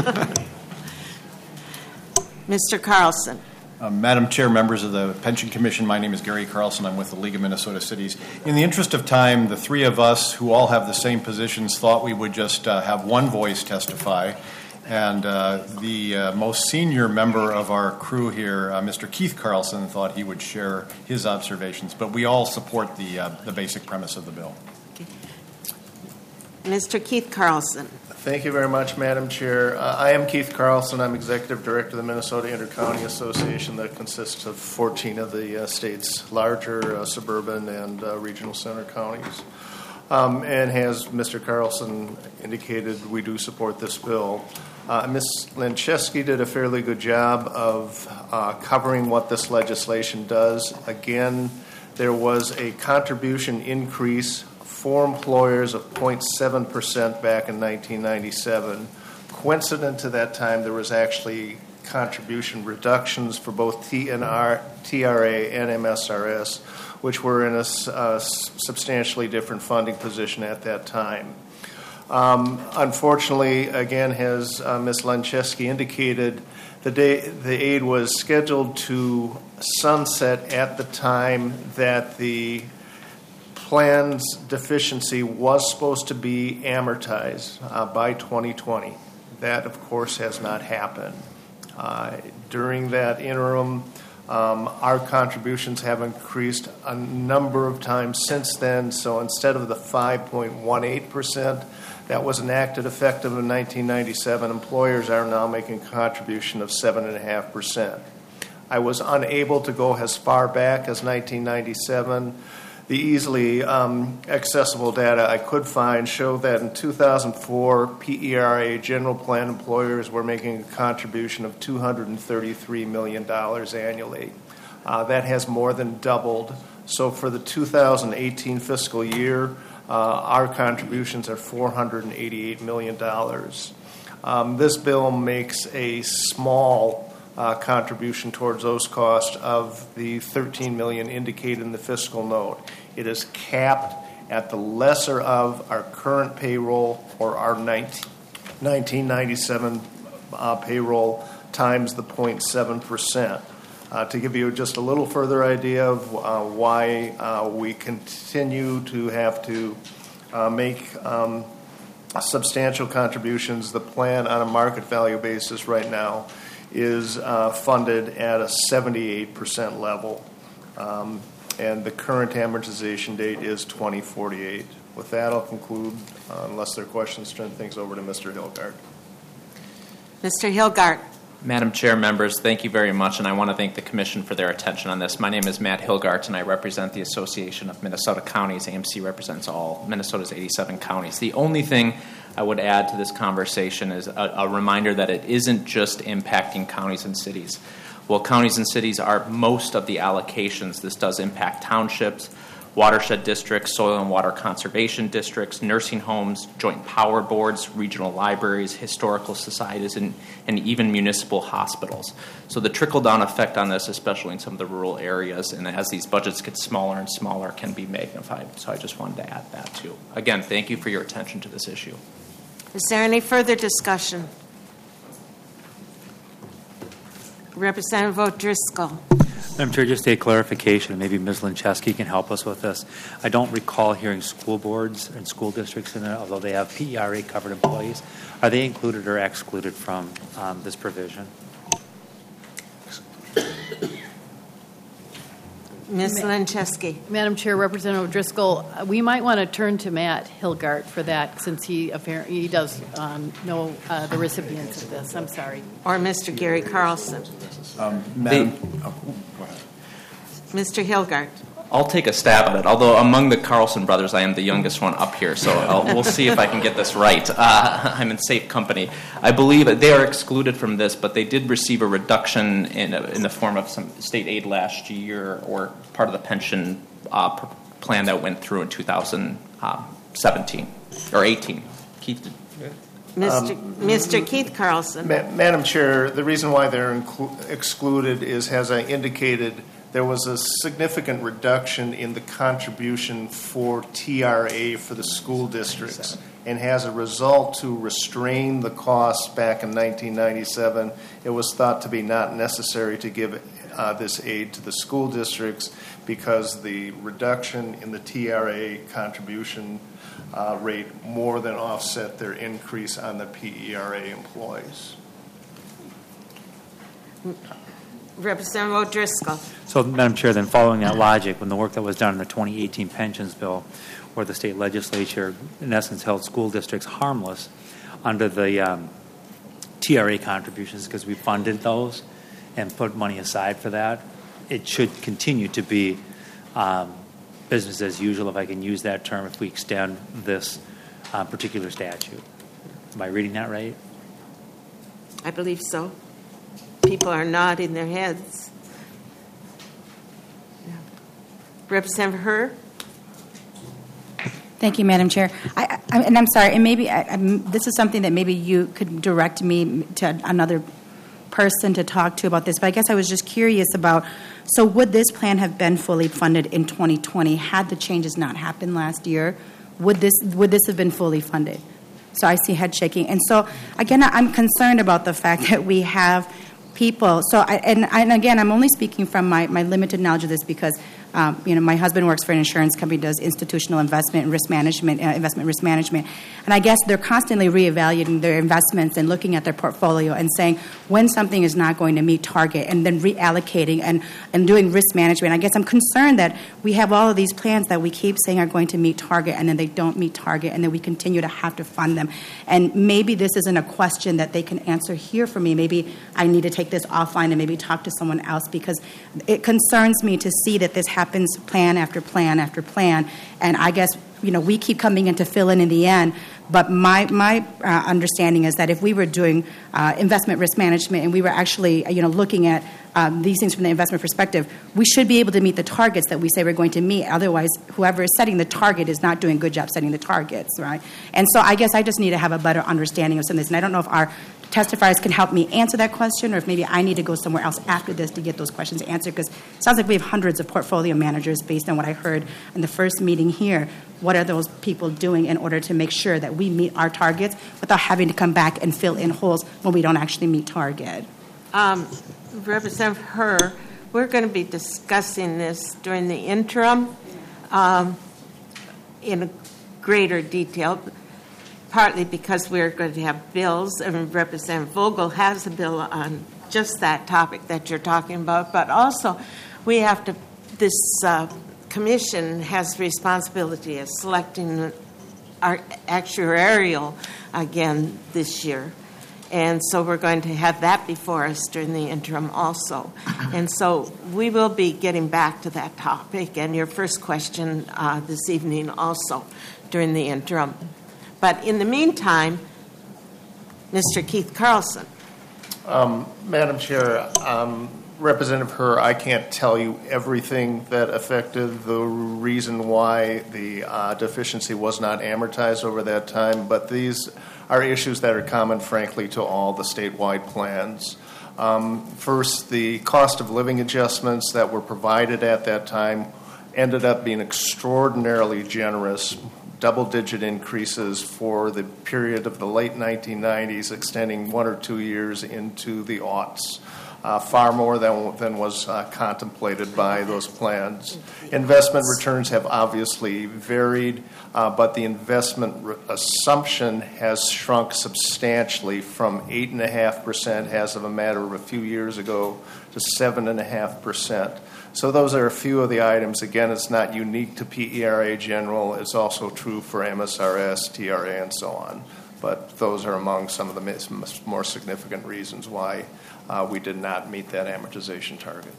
Mister Carlson. Uh, Madam Chair, members of the Pension Commission, my name is Gary Carlson. I'm with the League of Minnesota Cities. In the interest of time, the three of us who all have the same positions thought we would just uh, have one voice testify. And uh, the uh, most senior member of our crew here, uh, Mister Keith Carlson, thought he would share his observations. But we all support the, uh, the basic premise of the bill. Mister Keith Carlson. Thank you very much, Madam Chair. Uh, I am Keith Carlson. I'm Executive Director of the Minnesota Intercounty Association that consists of fourteen of the uh, state's larger uh, suburban and uh, regional center counties. Um, and as Mister Carlson indicated, we do support this bill. Uh, Miz Lancheski did a fairly good job of uh, covering what this legislation does. Again, there was a contribution increase for employers of zero point seven percent back in nineteen ninety-seven. Coincident to that time, there was actually contribution reductions for both T N R, T R A and M S R S, which were in a uh, substantially different funding position at that time. Um, unfortunately, again, as uh, Miz Lancheski indicated, the, day, the aid was scheduled to sunset at the time that the plan's deficiency was supposed to be amortized uh, by twenty twenty. That, of course, has not happened. Uh, during that interim, um, our contributions have increased a number of times since then. So instead of the five point one eight percent that was enacted effective in nineteen ninety-seven, employers are now making a contribution of seven point five percent. I was unable to go as far back as nineteen ninety-seven. The easily um, accessible data I could find show that in two thousand four, P E R A general plan employers were making a contribution of two hundred thirty-three million dollars annually. Uh, that has more than doubled. So for the two thousand eighteen fiscal year, uh, our contributions are four hundred eighty-eight million dollars. Um, this bill makes a small Uh, contribution towards those costs of the thirteen million dollars indicated in the fiscal note. It is capped at the lesser of our current payroll or our nineteen ninety-seven uh, payroll times the zero point seven percent. Uh, to give you just a little further idea of uh, why uh, we continue to have to uh, make um, substantial contributions, the plan on a market value basis right now is uh, funded at a seventy-eight percent level, um, and the current amortization date is twenty forty-eight. With that, I'll conclude, uh, unless there are questions, turn things over to Mister Hilgard. Mister Hilgard. Madam Chair, members, thank you very much, and I want to thank the Commission for their attention on this. My name is Matt Hilgart, and I represent the Association of Minnesota Counties. A M C represents all Minnesota's eighty-seven counties. The only thing I would add to this conversation is a, a reminder that it isn't just impacting counties and cities. While counties and cities are most of the allocations, this does impact townships, watershed districts, soil and water conservation districts, nursing homes, joint power boards, regional libraries, historical societies, and, and even municipal hospitals. So the trickle-down effect on this, especially in some of the rural areas, and as these budgets get smaller and smaller, can be magnified. So I just wanted to add that too. Again, thank you for your attention to this issue. Is there any further discussion? Representative O'Driscoll. Madam Chair, just a clarification, maybe Miz Lincheski can help us with this. I don't recall hearing school boards and school districts in it, although they have P E R A-covered employees. Are they included or excluded from um, this provision? Miz Lincheski. Madam Chair, Representative Driscoll, uh, we might want to turn to Matt Hilgart for that, since he apparently he does um, know uh, the recipients of this. I'm sorry. Or Mister Gary Carlson. Um, Madam, oh, Mister Hilgart. I'll take a stab at it. Although among the Carlson brothers, I am the youngest one up here, so I'll, we'll see if I can get this right. Uh, I'm in safe company. I believe that they are excluded from this, but they did receive a reduction in, a, in the form of some state aid last year, or part of the pension uh, plan that went through in two thousand seventeen or eighteen. Keith. Mister Um, Mister Keith Carlson. Ma- Madam Chair, the reason why they're inclu- excluded is, as I indicated, there was a significant reduction in the contribution for T R A for the school districts. And as a result, to restrain the costs back in nineteen ninety-seven, it was thought to be not necessary to give uh, this aid to the school districts because the reduction in the T R A contribution uh, rate more than offset their increase on the P E R A employees. Representative O'Driscoll. So, Madam Chair, then following that logic, when the work that was done in the twenty eighteen pensions bill, where the state legislature, in essence, held school districts harmless under the um, T R A contributions because we funded those and put money aside for that, it should continue to be um, business as usual, if I can use that term, if we extend this uh, particular statute. Am I reading that right? I believe so. People are nodding their heads. Yeah. Representative Herr. Thank you, Madam Chair. I, I, and I'm sorry, and maybe I, I'm, this is something that maybe you could direct me to another person to talk to about this, but I guess I was just curious about, so would this plan have been fully funded in twenty twenty had the changes not happened last year? Would this would this have been fully funded? So I see head shaking. And so, again, I'm concerned about the fact that we have people. So, I, and, and again, I'm only speaking from my, my limited knowledge of this because, um, you know, my husband works for an insurance company, does institutional investment and risk management, uh, investment risk management. And I guess they're constantly reevaluating their investments and looking at their portfolio and saying when something is not going to meet target and then reallocating and, and doing risk management. I guess I'm concerned that we have all of these plans that we keep saying are going to meet target and then they don't meet target and then we continue to have to fund them. And maybe this isn't a question that they can answer here for me. Maybe I need to take this offline and maybe talk to someone else because it concerns me to see that this happens plan after plan after plan. And I guess, you know, we keep coming in to fill in in the end. But my my uh, understanding is that if we were doing uh, investment risk management and we were actually, you know, looking at um, these things from the investment perspective, we should be able to meet the targets that we say we're going to meet. Otherwise, whoever is setting the target is not doing a good job setting the targets, right? And so I guess I just need to have a better understanding of some of this. And I don't know if our testifiers can help me answer that question or if maybe I need to go somewhere else after this to get those questions answered because it sounds like we have hundreds of portfolio managers based on what I heard in the first meeting here. What are those people doing in order to make sure that we meet our targets without having to come back and fill in holes when we don't actually meet target? Um, Representative Herr, we're going to be discussing this during the interim um, in greater detail, partly because we're going to have bills, and Representative Vogel has a bill on just that topic that you're talking about, but also we have to, this uh, commission has responsibility of selecting our actuarial again this year. And so we're going to have that before us during the interim also. And so we will be getting back to that topic and your first question uh, this evening also during the interim. But in the meantime, Mister Keith Carlson. Um, Madam Chair, um, Representative Herr, I can't tell you everything that affected the reason why the uh, deficiency was not amortized over that time, but these are issues that are common, frankly, to all the statewide plans. Um, first, the cost of living adjustments that were provided at that time ended up being extraordinarily generous, double-digit increases for the period of the late nineteen nineties, extending one or two years into the aughts. uh, far more than, than was uh, contemplated by those plans. Investment returns have obviously varied, uh, but the investment re- assumption has shrunk substantially from eight point five percent as of a matter of a few years ago to seven point five percent. So those are a few of the items. Again, it's not unique to P E R A General. It's also true for M S R S, T R A, and so on. But those are among some of the more significant reasons why uh, we did not meet that amortization target.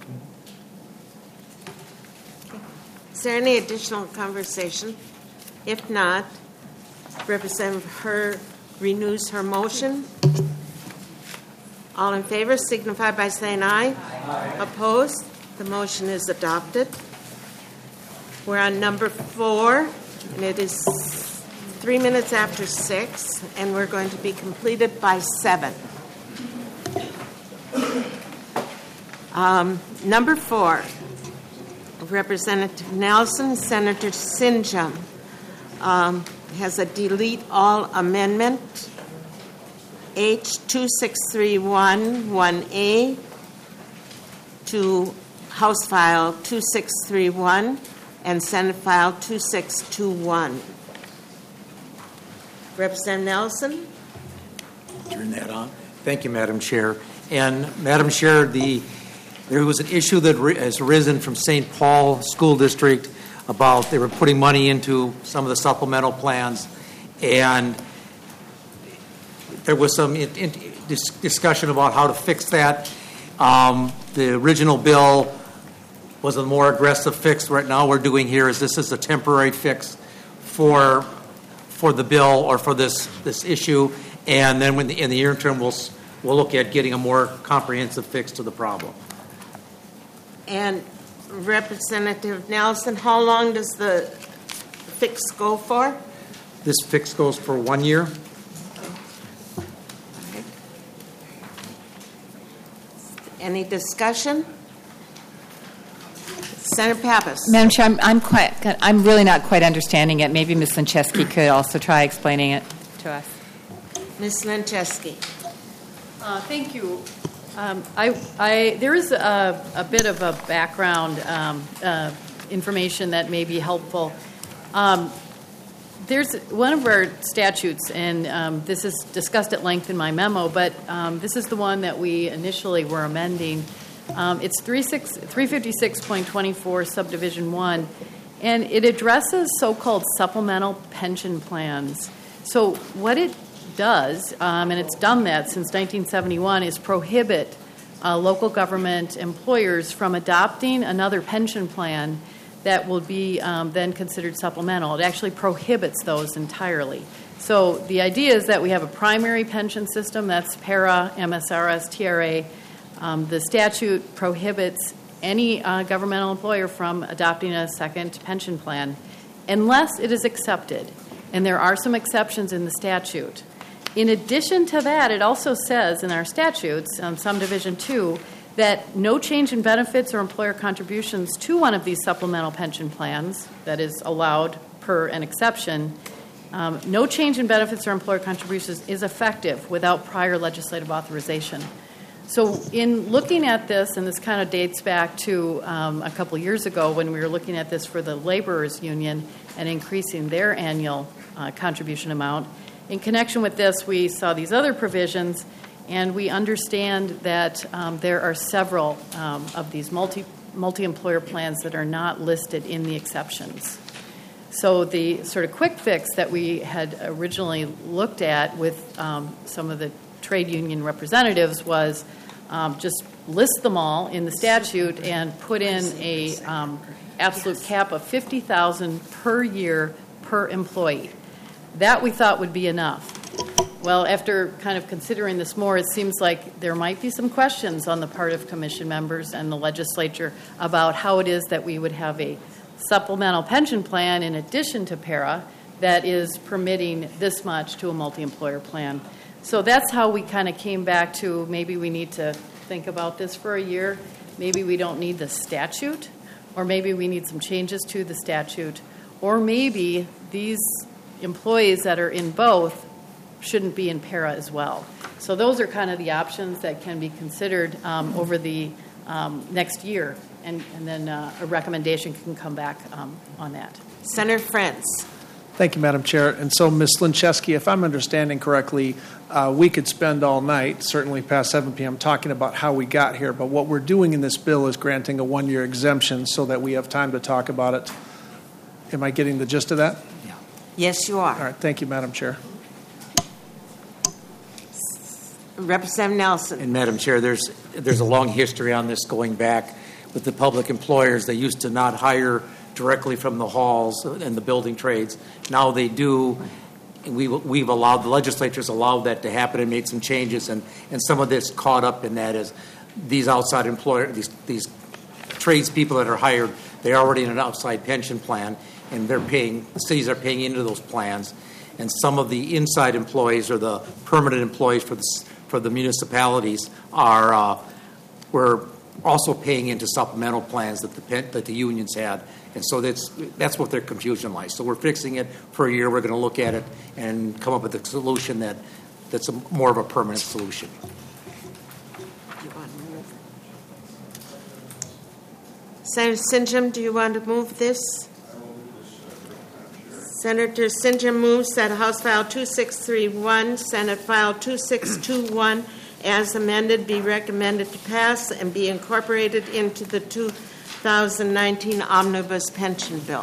Is there any additional conversation? If not, Representative Herr renews her motion. All in favor signify by saying aye. Aye. Opposed? The motion is adopted. We're on number four, and it is three minutes after six, and we're going to be completed by seven. Um, number four, Representative Nelson, Senator Sinjum um, has a delete all amendment, H two six three one one A to House File two six three one and Senate File two six two one. Representative Nelson. Turn that on. Thank you, Madam Chair. And Madam Chair, the there was an issue that ri- has arisen from Saint Paul School District about they were putting money into some of the supplemental plans, and there was some in, in, dis- discussion about how to fix that. Um, the original bill was a more aggressive fix. Right now, we're doing here is this is a temporary fix for for the bill or for this this issue, and then when the, in the interim, we'll we'll look at getting a more comprehensive fix to the problem. And Representative Nelson, how long does the fix go for? This fix goes for one year. Okay. Any discussion? Senator Pappas. Madam Chair, I'm, I'm quite, I'm really not quite understanding it. Maybe Miz Lincheski could also try explaining it to us. Miz Lincheski. Uh, thank you. Um, I, I, there is a, a bit of a background um, uh, information that may be helpful. Um, there's one of our statutes, and um, this is discussed at length in my memo, but um, this is the one that we initially were amending. Um, it's three fifty-six point twenty-four subdivision one, and it addresses so-called supplemental pension plans. So what it does, um, and it's done that since nineteen seventy-one, is prohibit uh, local government employers from adopting another pension plan that will be um, then considered supplemental. It actually prohibits those entirely. So the idea is that we have a primary pension system, that's PARA, M S R S, T R A. Um, the statute prohibits any uh, governmental employer from adopting a second pension plan unless it is accepted. And there are some exceptions in the statute. In addition to that, it also says in our statutes, um, subdivision two, that no change in benefits or employer contributions to one of these supplemental pension plans that is allowed per an exception, um, no change in benefits or employer contributions is effective without prior legislative authorization. So in looking at this, and this kind of dates back to um, a couple years ago when we were looking at this for the laborers union and increasing their annual uh, contribution amount, in connection with this, we saw these other provisions, and we understand that um, there are several um, of these multi, multi-employer plans that are not listed in the exceptions. So the sort of quick fix that we had originally looked at with um, some of the trade union representatives was um, just list them all in the statute and put in a um, absolute cap of fifty thousand dollars per year per employee. That we thought would be enough. Well, after kind of considering this more, it seems like there might be some questions on the part of commission members and the legislature about how it is that we would have a supplemental pension plan in addition to PARA that is permitting this much to a multi-employer plan. So that's how we kind of came back to maybe we need to think about this for a year. Maybe we don't need the statute, or maybe we need some changes to the statute, or maybe these employees that are in both shouldn't be in PARA as well. So those are kind of the options that can be considered um, over the um, next year, and, and then uh, a recommendation can come back um, on that. Senator Friends. Thank you, Madam Chair. And so, Miz Lincheski, if I'm understanding correctly, uh, we could spend all night, certainly past seven p.m., talking about how we got here. But what we're doing in this bill is granting a one-year exemption so that we have time to talk about it. Am I getting the gist of that? Yeah. Yes, you are. All right. Thank you, Madam Chair. Representative Nelson. And Madam Chair, there's there's a long history on this going back with the public employers. They used to not hire directly from the halls and the building trades. Now they do. We, we've allowed, the legislature's allowed that to happen and made some changes, and, and some of this caught up in that is these outside employers, these, these tradespeople that are hired, they're already in an outside pension plan, and they're paying, the cities are paying into those plans. And some of the inside employees or the permanent employees for the, for the municipalities are, uh, we're also paying into supplemental plans that the, that the unions had. And so that's, that's what their confusion lies. So we're fixing it for a year. We're going to look at it and come up with a solution that, that's a, more of a permanent solution. Senator Sinjum, do you want to move this? Senator Sinjum moves that House File two six three one, Senate File two six two one, as amended, be recommended to pass and be incorporated into the two thousand nineteen Omnibus Pension Bill.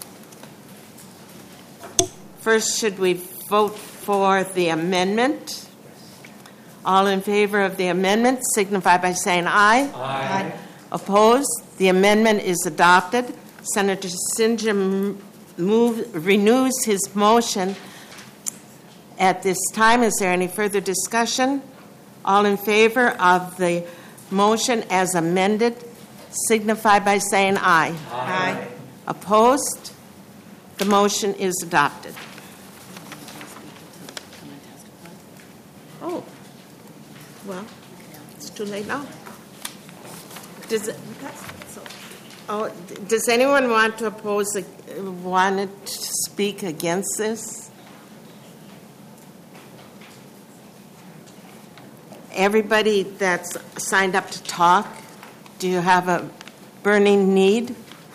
First, should we vote for the amendment? All in favor of the amendment signify by saying aye. Aye. Opposed? The amendment is adopted. Senator Sinjum move, renews his motion at this time. Is there any further discussion? All in favor of the motion as amended signify by saying aye. Aye. Aye. Opposed? The motion is adopted. Oh, well, it's too late now. Does it, oh, does anyone want to oppose, want to speak against this? Everybody that's signed up to talk, do you have a burning need?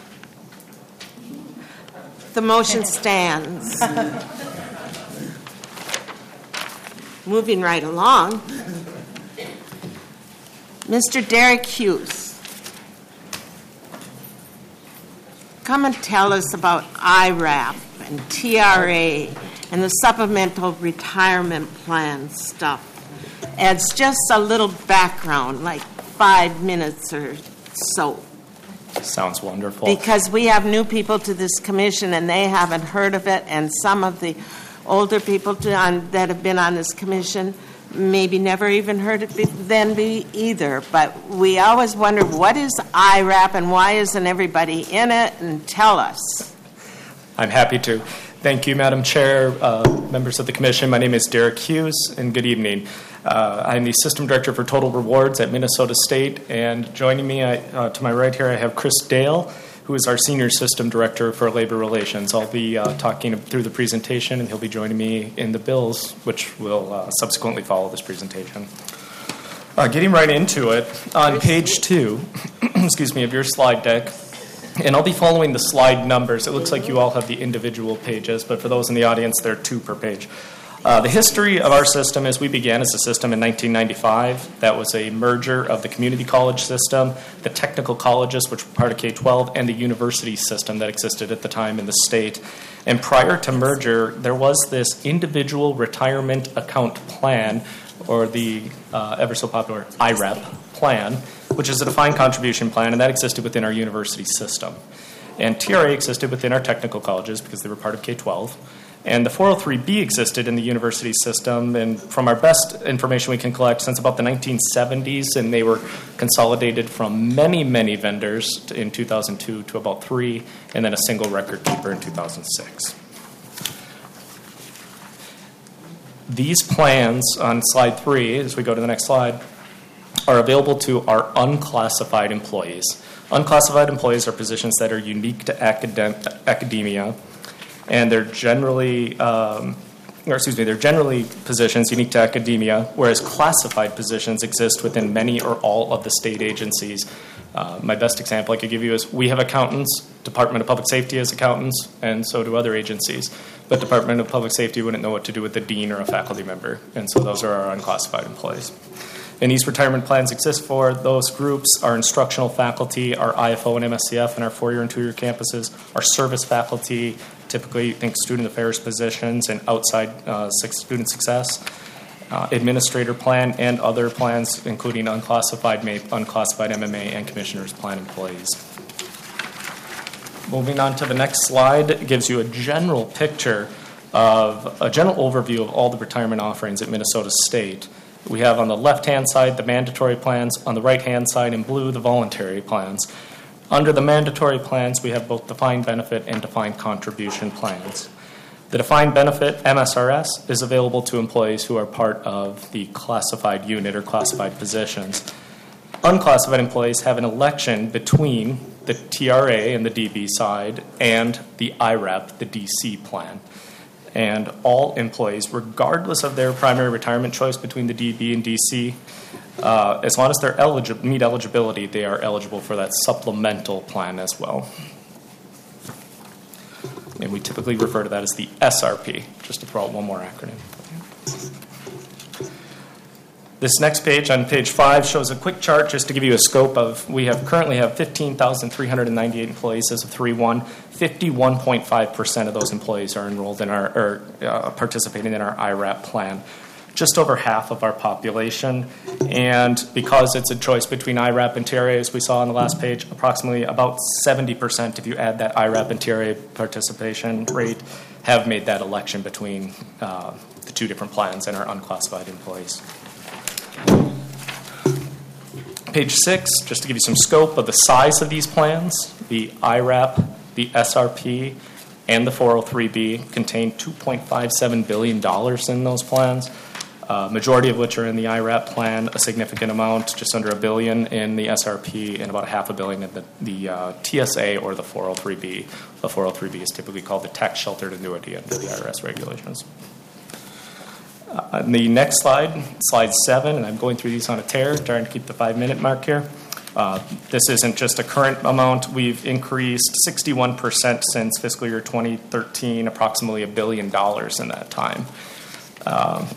The motion stands. Moving right along. Mister Derek Hughes, come and tell us about I RAP and T R A and the supplemental retirement plan stuff. Adds just a little background, like five minutes or so. Sounds wonderful. Because we have new people to this commission and they haven't heard of it, and some of the older people to, on, that have been on this commission maybe never even heard it be, then be either. But we always wonder, what is I RAP and why isn't everybody in it? And tell us. I'm happy to. Thank you, Madam Chair, uh, members of the Commission. My name is Derek Hughes, and good evening. Uh, I'm the System Director for Total Rewards at Minnesota State, and joining me I, uh, to my right here I have Chris Dale, who is our Senior System Director for Labor Relations. I'll be uh, talking through the presentation, and he'll be joining me in the bills, which will uh, subsequently follow this presentation. Uh, getting right into it, on page two, excuse me, of your slide deck, and I'll be following the slide numbers. It looks like you all have the individual pages, but for those in the audience, there are two per page. Uh, the history of our system is we began as a system in nineteen ninety-five. That was a merger of the community college system, the technical colleges, which were part of K twelve, and the university system that existed at the time in the state. And prior to merger, there was this individual retirement account plan, or the uh, ever so popular I RAP plan, which is a defined contribution plan, and that existed within our university system. And T R A existed within our technical colleges because they were part of K twelve. And the four oh three B existed in the university system, and from our best information we can collect, since about the nineteen seventies, and they were consolidated from many, many vendors in two thousand two to about three, and then a single record keeper in two thousand six. These plans on slide three, as we go to the next slide, are available to our unclassified employees. Unclassified employees are positions that are unique to academ- academia, and they're generally um, or excuse me, they're generally positions unique to academia, whereas classified positions exist within many or all of the state agencies. Uh, my best example I could give you is we have accountants, Department of Public Safety has accountants, and so do other agencies. But Department of Public Safety wouldn't know what to do with the dean or a faculty member, and so those are our unclassified employees. And these retirement plans exist for those groups: our instructional faculty, our I F O and M S C F, and our four-year and two-year campuses, our service faculty, typically think student affairs positions, and outside uh, student success, uh, administrator plan, and other plans, including unclassified M A P E, unclassified M M A, and commissioner's plan employees. Moving on to the next slide, it gives you a general picture of a general overview of all the retirement offerings at Minnesota State. We have on the left-hand side the mandatory plans, on the right-hand side in blue the voluntary plans. Under the mandatory plans, we have both defined benefit and defined contribution plans. The defined benefit, M S R S, is available to employees who are part of the classified unit or classified positions. Unclassified employees have an election between the T R A and the D B side and the I R A P, the D C plan. And all employees, regardless of their primary retirement choice between the D B and D C, uh, as long as they eligi- meet eligibility, they are eligible for that supplemental plan as well. And we typically refer to that as the S R P, just to throw out one more acronym. This next page, on page five, shows a quick chart just to give you a scope of, we have currently have fifteen thousand three hundred ninety-eight employees as of three one. fifty-one point five percent of those employees are enrolled in our, or uh, participating in our I R A P plan. Just over half of our population. And because it's a choice between I R A P and T R A, as we saw on the last page, approximately about seventy percent, if you add that I R A P and T R A participation rate, have made that election between uh, the two different plans and our unclassified employees. Page six, just to give you some scope of the size of these plans, the I R A P, the S R P, and the four oh three B contain two point five seven billion dollars in those plans, uh, majority of which are in the I R A P plan, a significant amount, just under a billion in the S R P, and about a half a billion in the, the uh, T S A or the four oh three B. The four oh three B is typically called the tax sheltered annuity under the I R S regulations. Uh, on the next slide, slide seven, and I'm going through these on a tear, trying to keep the five-minute mark here. Uh, this isn't just a current amount. We've increased sixty-one percent since fiscal year twenty thirteen, approximately a billion dollars in that time. Um,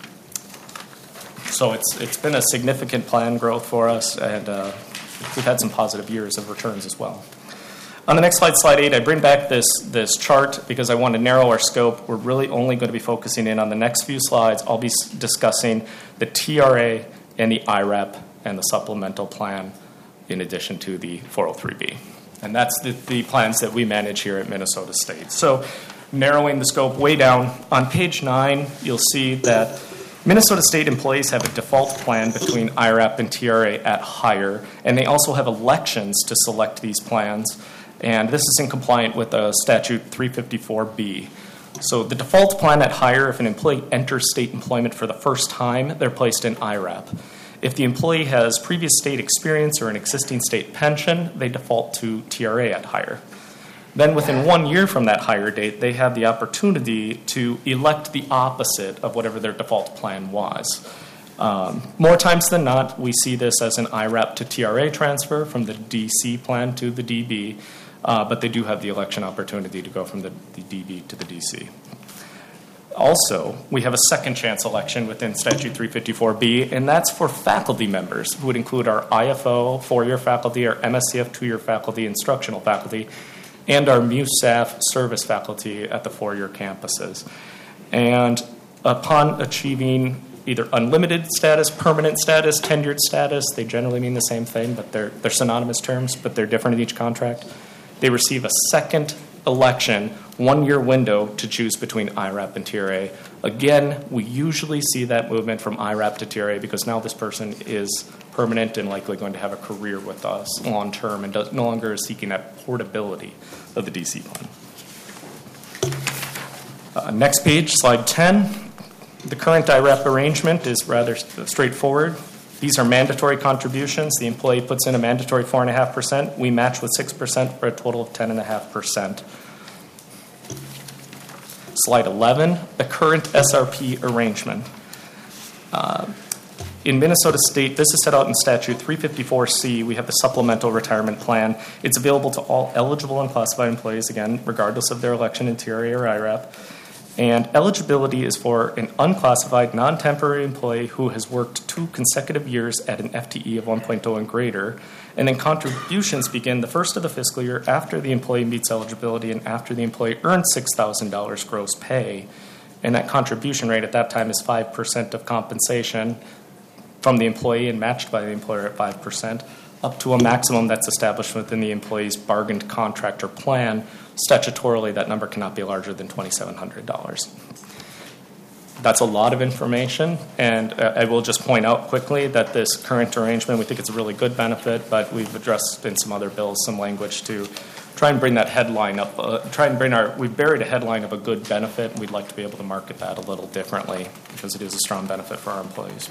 so it's it's been a significant plan growth for us, and uh, we've had some positive years of returns as well. On the next slide, slide eight, I bring back this, this chart because I want to narrow our scope. We're really only going to be focusing in on the next few slides. I'll be discussing the T R A and the I R A P and the supplemental plan in addition to the four oh three B. And that's the, the plans that we manage here at Minnesota State. So narrowing the scope way down, on page nine, you'll see that Minnesota State employees have a default plan between I R A P and T R A at higher, and they also have elections to select these plans. And this is in compliant with uh, statute three fifty-four B. So the default plan at higher, if an employee enters state employment for the first time, they're placed in I R A P. If the employee has previous state experience or an existing state pension, they default to T R A at higher. Then within one year from that higher date, they have the opportunity to elect the opposite of whatever their default plan was. Um, more times than not, we see this as an I R A P to T R A transfer from the D C plan to the D B. Uh, but they do have the election opportunity to go from the, the D B to the D C. Also, we have a second chance election within statute three fifty-four B, and that's for faculty members, who would include our I F O, four-year faculty, our M S C F, two-year faculty, instructional faculty, and our M U S A F service faculty at the four-year campuses. And upon achieving either unlimited status, permanent status, tenured status, they generally mean the same thing, but they're, they're synonymous terms, but they're different in each contract. They receive a second election, one-year window to choose between I R A P and T R A. Again, we usually see that movement from I R A P to T R A because now this person is permanent and likely going to have a career with us long-term and does, no longer is seeking that portability of the D C plan. Uh, next page, slide ten. The current I R A P arrangement is rather straightforward. These are mandatory contributions. The employee puts in a mandatory four point five percent. We match with six percent for a total of ten point five percent. Slide eleven, the current S R P arrangement. Uh, In Minnesota State, this is set out in Statute three fifty-four C. We have the supplemental retirement plan. It's available to all eligible unclassified employees, again, regardless of their election in T R A or I R A P. And eligibility is for an unclassified, non-temporary employee who has worked two consecutive years at an F T E of one point oh and greater. And then contributions begin the first of the fiscal year after the employee meets eligibility and after the employee earns six thousand dollars gross pay. And that contribution rate at that time is five percent of compensation from the employee and matched by the employer at five percent, up to a maximum that's established within the employee's bargained contract or plan. Statutorily, that number cannot be larger than twenty-seven hundred dollars. That's a lot of information, and uh, I will just point out quickly that this current arrangement, we think it's a really good benefit, but we've addressed in some other bills some language to try and bring that headline up, uh, try and bring our, we've buried a headline of a good benefit, and we'd like to be able to market that a little differently because it is a strong benefit for our employees.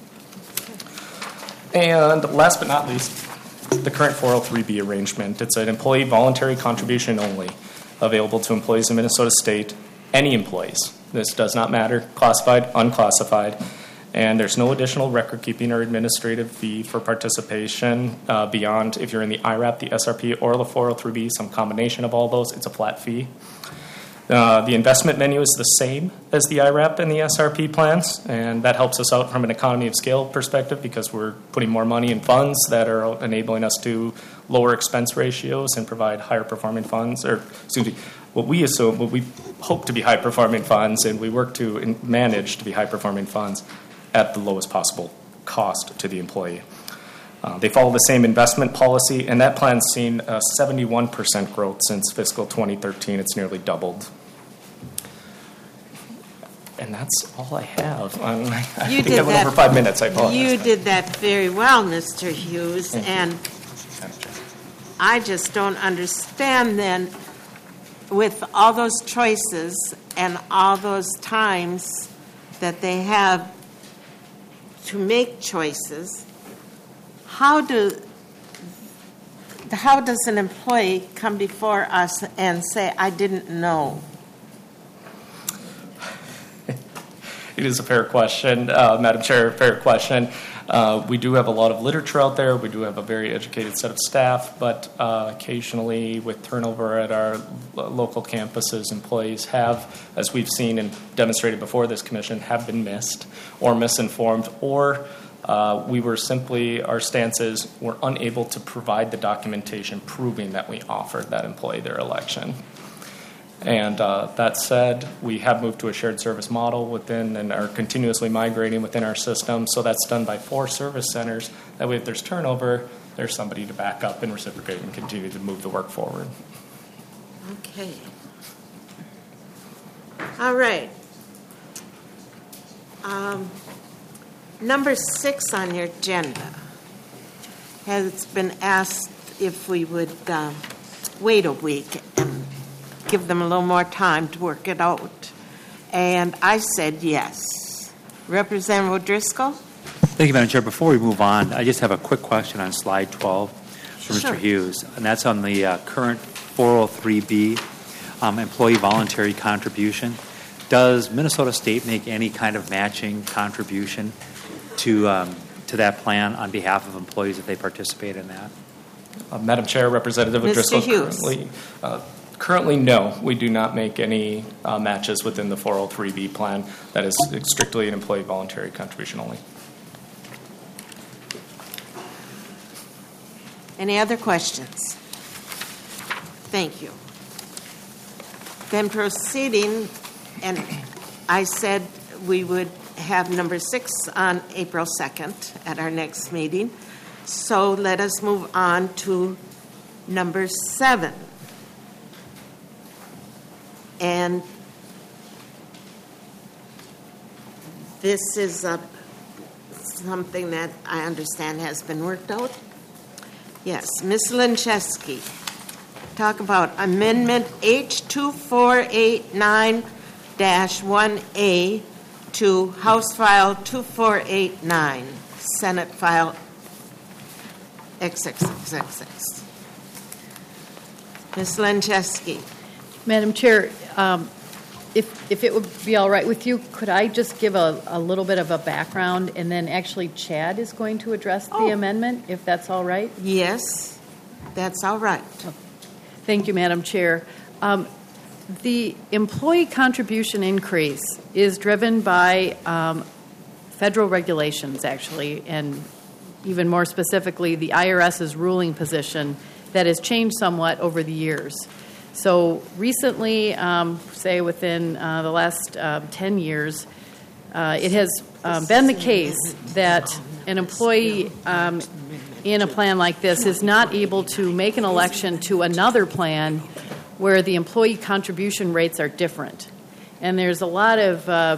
And last but not least, the current four oh three B arrangement. It's an employee voluntary contribution only, available to employees in Minnesota State, any employees. This does not matter, classified, unclassified, and there's no additional record keeping or administrative fee for participation uh, beyond if you're in the I R A P, the S R P, or the four oh three B, some combination of all those. It's a flat fee. Uh, the investment menu is the same as the I R A P and the S R P plans, and that helps us out from an economy of scale perspective because we're putting more money in funds that are enabling us to lower expense ratios and provide higher performing funds, or excuse me, what we assume, what we hope to be high performing funds, and we work to in, manage to be high performing funds at the lowest possible cost to the employee. Uh, they follow the same investment policy, and that plan's seen a seventy-one percent growth since fiscal twenty thirteen. It's nearly doubled. And that's all I have. Um, I You think did I went that, over five minutes. I apologize. You did that very well, Mister Hughes, Thank you. and I just don't understand then, with all those choices and all those times that they have to make choices, how do how does an employee come before us and say, I didn't know? It is a fair question, uh, Madam Chair, fair question. Uh, we do have a lot of literature out there. We do have a very educated set of staff, but uh, occasionally with turnover at our lo- local campuses, employees have, as we've seen and demonstrated before this commission, have been missed or misinformed, or uh, we were simply, our stance is we're unable to provide the documentation proving that we offered that employee their election. And uh, that said, we have moved to a shared service model within and are continuously migrating within our system. So that's done by four service centers. That way, if there's turnover, there's somebody to back up and reciprocate and continue to move the work forward. Okay. All right. Um, number six on your agenda has been asked if we would uh, wait a week and give them a little more time to work it out. And I said yes. Representative O'Driscoll? Thank you, Madam Chair. Before we move on, I just have a quick question on slide twelve for Sure. Mister Hughes, and that's on the uh, current four oh three B um, employee voluntary contribution. Does Minnesota State make any kind of matching contribution to um, to that plan on behalf of employees if they participate in that? Uh, Madam Chair, Representative Mister O'Driscoll, Hughes. currently, uh, currently, no, we do not make any uh, matches within the four oh three B plan. That is strictly an employee voluntary contribution only. Any other questions? Thank you. Then proceeding, and I said we would have number six on April second at our next meeting. So let us move on to number seven. And this is a, something that I understand has been worked out. Yes, Miz Lincheski, talk about Amendment H two four eight nine dash one A to House File two four eight nine, Senate File X X X X X. Miz Lincheski. Madam Chair, um, If, if it would be all right with you, could I just give a, a little bit of a background, and then actually Chad is going to address the Oh. amendment, if that's all right? Yes, that's all right. Thank you, Madam Chair. Um, the employee contribution increase is driven by um, federal regulations, actually, and even more specifically, the IRS's ruling position that has changed somewhat over the years. So recently, um, say within uh, the last uh, ten years, uh, it has um, been the case that an employee um, in a plan like this is not able to make an election to another plan where the employee contribution rates are different. And there's a lot of uh,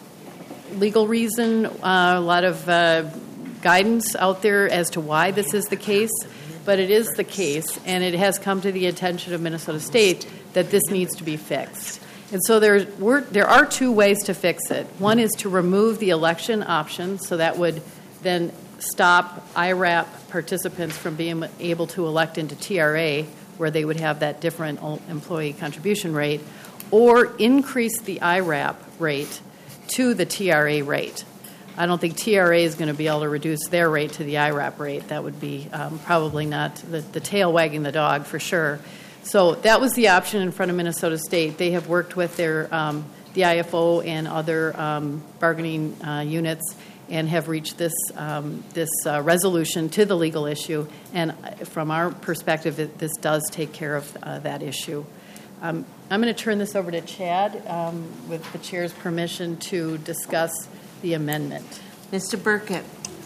legal reason, uh, a lot of uh, guidance out there as to why this is the case. But it is the case, and it has come to the attention of Minnesota State that this needs to be fixed. And so there, we're, there are two ways to fix it. One is to remove the election option, so that would then stop I RAP participants from being able to elect into T R A, where they would have that different employee contribution rate, or increase the I RAP rate to the T R A rate. I don't think T R A is going to be able to reduce their rate to the I RAP rate. That would be um, probably not the, the tail wagging the dog for sure. So that was the option in front of Minnesota State. They have worked with their um, the I F O and other um, bargaining uh, units and have reached this um, this uh, resolution to the legal issue. And from our perspective, it, this does take care of uh, that issue. Um, I'm going to turn this over to Chad um, with the chair's permission to discuss the amendment. Mister Burkett.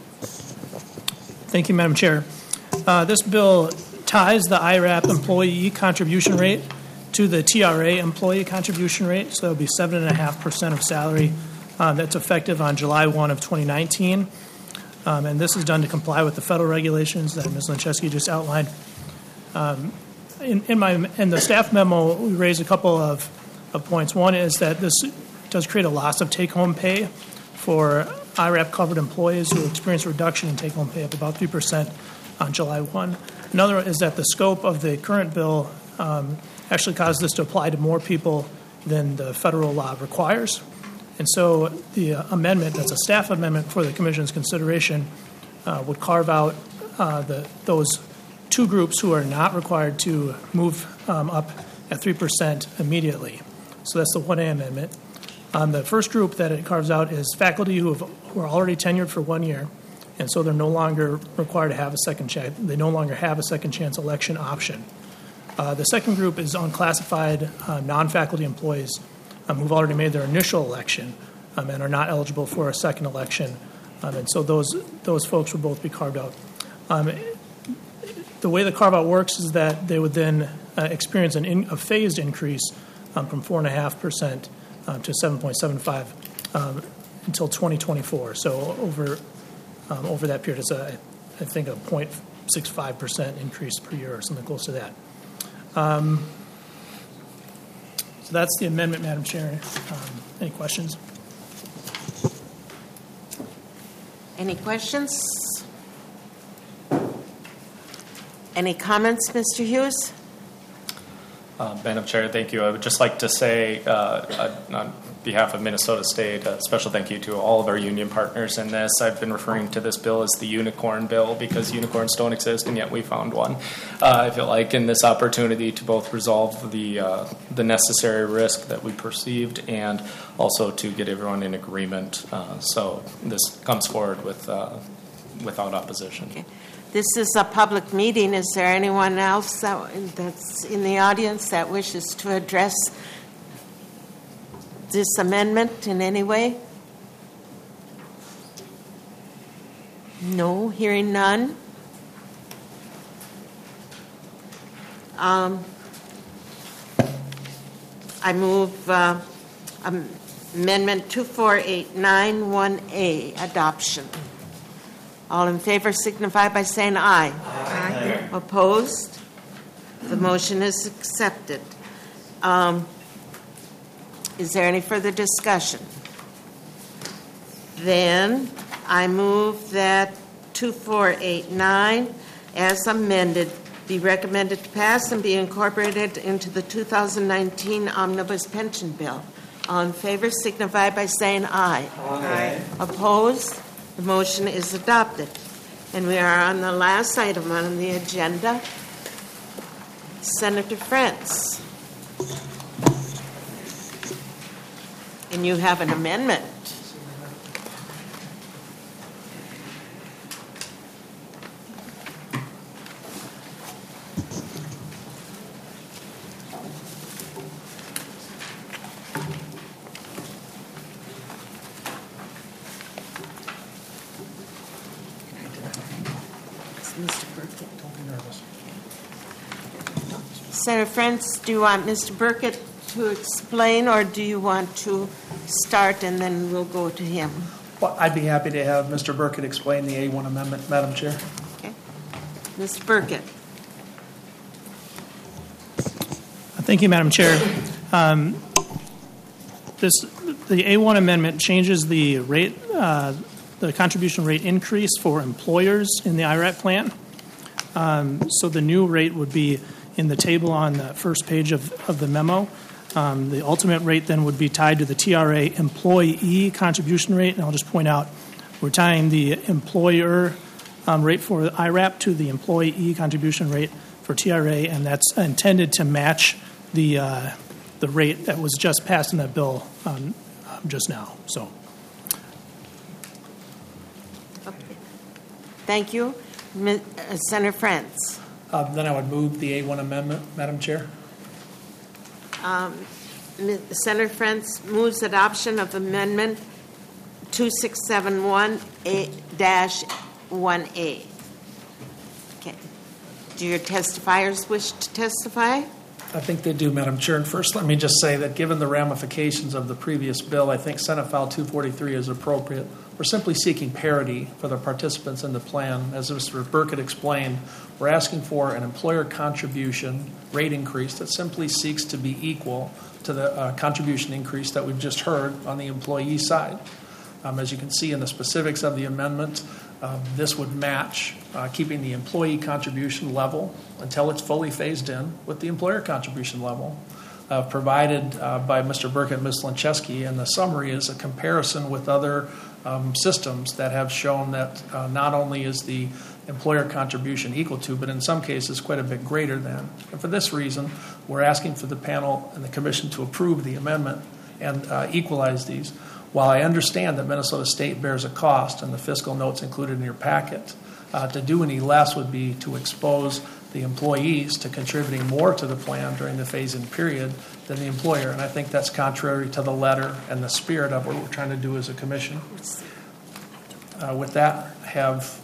Thank you, Madam Chair. Uh, this bill ties the I RAP employee contribution rate to the T R A employee contribution rate, so that would be seven point five percent of salary. Uh, that's effective on July first of twenty nineteen. Um, and this is done to comply with the federal regulations that Miz Linczewski just outlined. Um, in, in, my, in the staff memo, we raised a couple of, of points. One is that this does create a loss of take-home pay for I RAP-covered employees who experience a reduction in take-home pay of about three percent on July first. Another is that the scope of the current bill um, actually causes this to apply to more people than the federal law requires. And so the uh, amendment, that's a staff amendment for the Commission's consideration, uh, would carve out uh, the, those two groups who are not required to move um, up at three percent immediately. So that's the one A amendment. Um, the first group that it carves out is faculty who, have, who are already tenured for one year, and so they're no longer required to have a second chance. They no longer have a second chance election option. Uh, the second group is unclassified uh, non-faculty employees um, who've already made their initial election um, and are not eligible for a second election, um, and so those those folks would both be carved out. Um, the way the carve-out works is that they would then uh, experience an in, a phased increase um, from four point five percent Uh, to seven point seven five um, until twenty twenty-four. So over um, over that period, it's a, I think a zero point six five percent increase per year or something close to that. Um, so that's the amendment, Madam Chair. Um, any questions? Any questions? Any comments, Mister Hughes? Uh, Madam Chair, thank you. I would just like to say, uh, uh, on behalf of Minnesota State, a special thank you to all of our union partners in this. I've been referring to this bill as the unicorn bill because unicorns don't exist, and yet we found one. Uh, I feel like in this opportunity to both resolve the uh, the necessary risk that we perceived and also to get everyone in agreement. Uh, so this comes forward with uh, without opposition. Okay. This is a public meeting. Is there anyone else that, that's in the audience that wishes to address this amendment in any way? No, hearing none. Um, I move uh, Amendment two four eight nine one A, adoption. All in favor signify by saying aye. Aye. Opposed? The motion is accepted. Um, is there any further discussion? Then I move that two four eight nine, as amended, be recommended to pass and be incorporated into the two thousand nineteen Omnibus Pension Bill. All in favor signify by saying aye. Aye. Opposed? The motion is adopted. And we are on the last item on the agenda. Senator Frantz. And you have an amendment. Mister Burkett. Don't be nervous. Senator Frantz, do you want Mister Burkett to explain, or do you want to start and then we'll go to him? Well, I'd be happy to have Mister Burkett explain the A one amendment, Madam Chair. Okay. Mister Burkett. Thank you, Madam Chair. Um, this the A one amendment changes the rate, uh, the contribution rate increase for employers in the I R A P plan. Um, so the new rate would be in the table on the first page of, of the memo. Um, the ultimate rate then would be tied to the T R A employee contribution rate. And I'll just point out, we're tying the employer um, rate for the I R A P to the employee contribution rate for T R A, and that's intended to match the uh, the rate that was just passed in that bill um, um, just now. So, Okay. Thank you. Mi- uh, Senator Frantz. Uh, then I would move the A one amendment, Madam Chair. Um, Mi- Senator Frantz moves adoption of Amendment two six seven one dash one A. Okay. Do your testifiers wish to testify? I think they do, Madam Chair. And first, let me just say that given the ramifications of the previous bill, I think Senate File two forty-three is appropriate. We're simply seeking parity for the participants in the plan. As Mister Burkett explained, we're asking for an employer contribution rate increase that simply seeks to be equal to the uh, contribution increase that we've just heard on the employee side. Um, as you can see in the specifics of the amendment, um, this would match uh, keeping the employee contribution level until it's fully phased in with the employer contribution level. Uh, provided uh, by Mister Burkett and Miz Lincheski, and the summary is a comparison with other um, systems that have shown that uh, not only is the employer contribution equal to, but in some cases quite a bit greater than. And for this reason, we're asking for the panel and the commission to approve the amendment and uh, equalize these. While I understand that Minnesota State bears a cost, and the fiscal notes included in your packet, uh, to do any less would be to expose the employees to contributing more to the plan during the phase-in period than the employer. And I think that's contrary to the letter and the spirit of what we're trying to do as a commission. Uh, with that, I have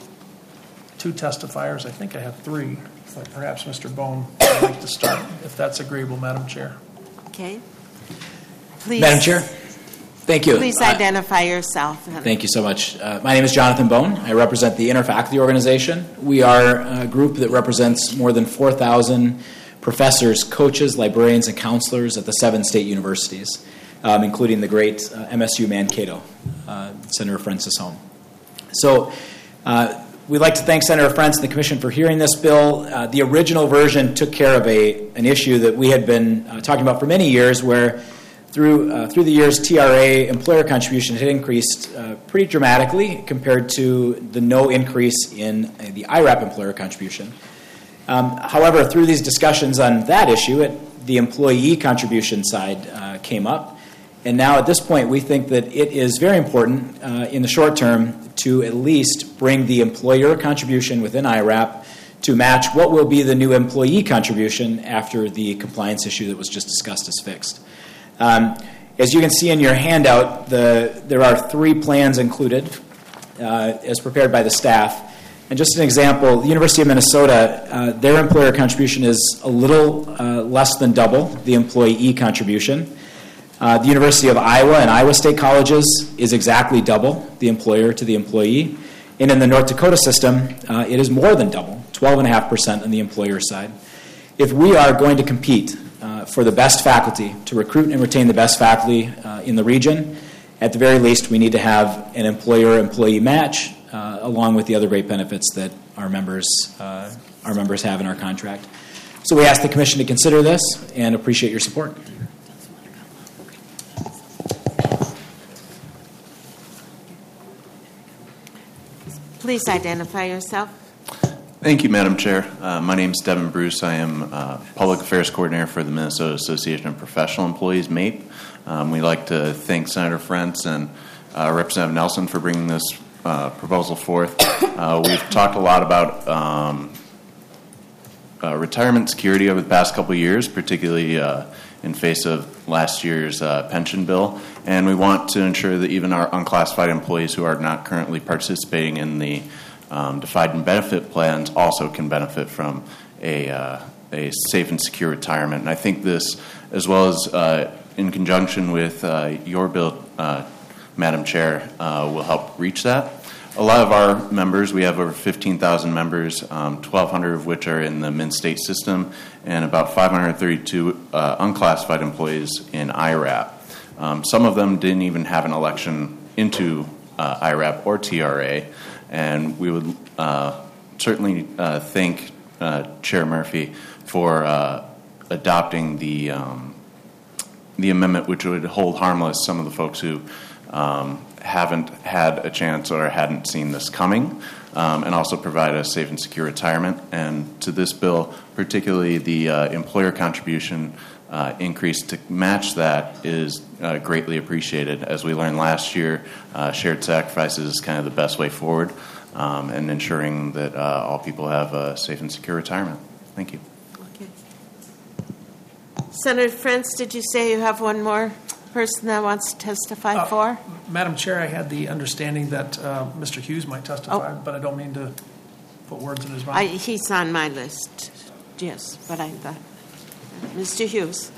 two testifiers. I think I have three. But perhaps Mister Bone would like to start, if that's agreeable, Madam Chair. Okay. Please. Madam Chair, thank you. Please Uh, identify yourself. Thank you so much. Uh, my name is Jonathan Bone. I represent the Interfaculty Organization. We are a group that represents more than four thousand professors, coaches, librarians, and counselors at the seven state universities, um, including the great uh, M S U Mankato, uh, Senator Francis' home. So uh, we'd like to thank Senator Frantz and the Commission for hearing this bill. Uh, the original version took care of a an issue that we had been uh, talking about for many years, where Through uh, through the years, T R A employer contribution had increased uh, pretty dramatically compared to the no increase in uh, the I R A P employer contribution. Um, however, through these discussions on that issue, it, the employee contribution side uh, came up. And now at this point, we think that it is very important uh, in the short term to at least bring the employer contribution within I R A P to match what will be the new employee contribution after the compliance issue that was just discussed is fixed. Um, as you can see in your handout, the, there are three plans included uh, as prepared by the staff. And just an example, the University of Minnesota, uh, their employer contribution is a little uh, less than double the employee contribution. Uh, the University of Iowa and Iowa State Colleges is exactly double the employer to the employee. And in the North Dakota system, uh, it is more than double, twelve point five percent on the employer side. If we are going to compete Uh, for the best faculty, to recruit and retain the best faculty uh, in the region, at the very least, we need to have an employer-employee match uh, along with the other great benefits that our members uh, our members have in our contract. So we ask the Commission to consider this and appreciate your support. Please identify yourself. Thank you, Madam Chair. Uh, my name is Devin Bruce. I am uh, Public Affairs Coordinator for the Minnesota Association of Professional Employees, MAPE. Um, we'd like to thank Senator Frentz and uh, Representative Nelson for bringing this uh, proposal forth. Uh, we've talked a lot about um, uh, retirement security over the past couple of years, particularly uh, in face of last year's uh, pension bill, and we want to ensure that even our unclassified employees who are not currently participating in the Um, defined benefit plans also can benefit from a, uh, a safe and secure retirement. And I think this, as well as uh, in conjunction with uh, your bill, uh, Madam Chair, uh, will help reach that. A lot of our members, we have over fifteen thousand members, um, twelve hundred of which are in the Min-State system, and about five hundred thirty-two uh, unclassified employees in I RAP. Um, some of them didn't even have an election into uh, I RAP or T R A. And we would uh, certainly uh, thank uh, Chair Murphy for uh, adopting the um, the amendment, which would hold harmless some of the folks who um, haven't had a chance or hadn't seen this coming, um, and also provide a safe and secure retirement. And to this bill, particularly the uh, employer contribution uh, increase to match that is uh, greatly appreciated. As we learned last year, uh, shared sacrifices is kind of the best way forward, um, and ensuring that uh, all people have a safe and secure retirement. Thank you. Okay. Senator Frentz, did you say you have one more person that wants to testify Uh, for? Madam Chair, I had the understanding that uh, Mister Hughes might testify, Oh. but I don't mean to put words in his mouth. I, he's on my list, yes, but I thought, Mister Hughes.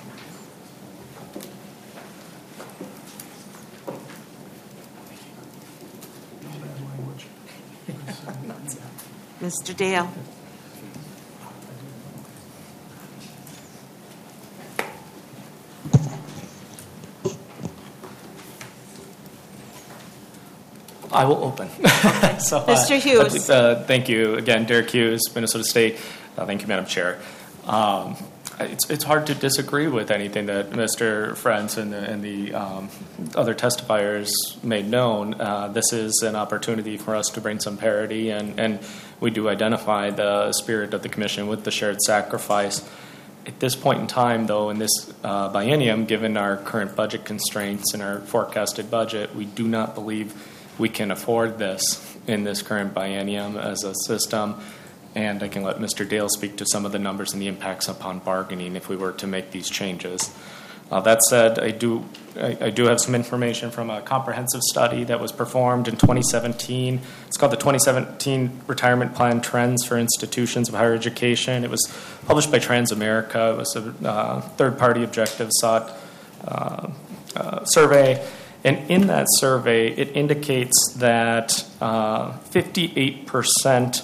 Mister Dale. I will open. so, uh, Mister Hughes. Uh, thank you again, Derek Hughes, Minnesota State. Uh, thank you, Madam Chair. Um, it's, it's hard to disagree with anything that Mister Frentz and the, and the um, other testifiers made known. Uh, this is an opportunity for us to bring some parity, and, and we do identify the spirit of the Commission with the shared sacrifice. At this point in time, though, in this uh, biennium, given our current budget constraints and our forecasted budget, we do not believe we can afford this in this current biennium as a system. And I can let Mister Dale speak to some of the numbers and the impacts upon bargaining if we were to make these changes. Uh, that said, I do I, I do have some information from a comprehensive study that was performed in twenty seventeen. It's called the twenty seventeen Retirement Plan Trends for Institutions of Higher Education. It was published by Transamerica. It was a uh, third-party objective sought uh, uh, survey. And in that survey, it indicates that uh, fifty-eight percent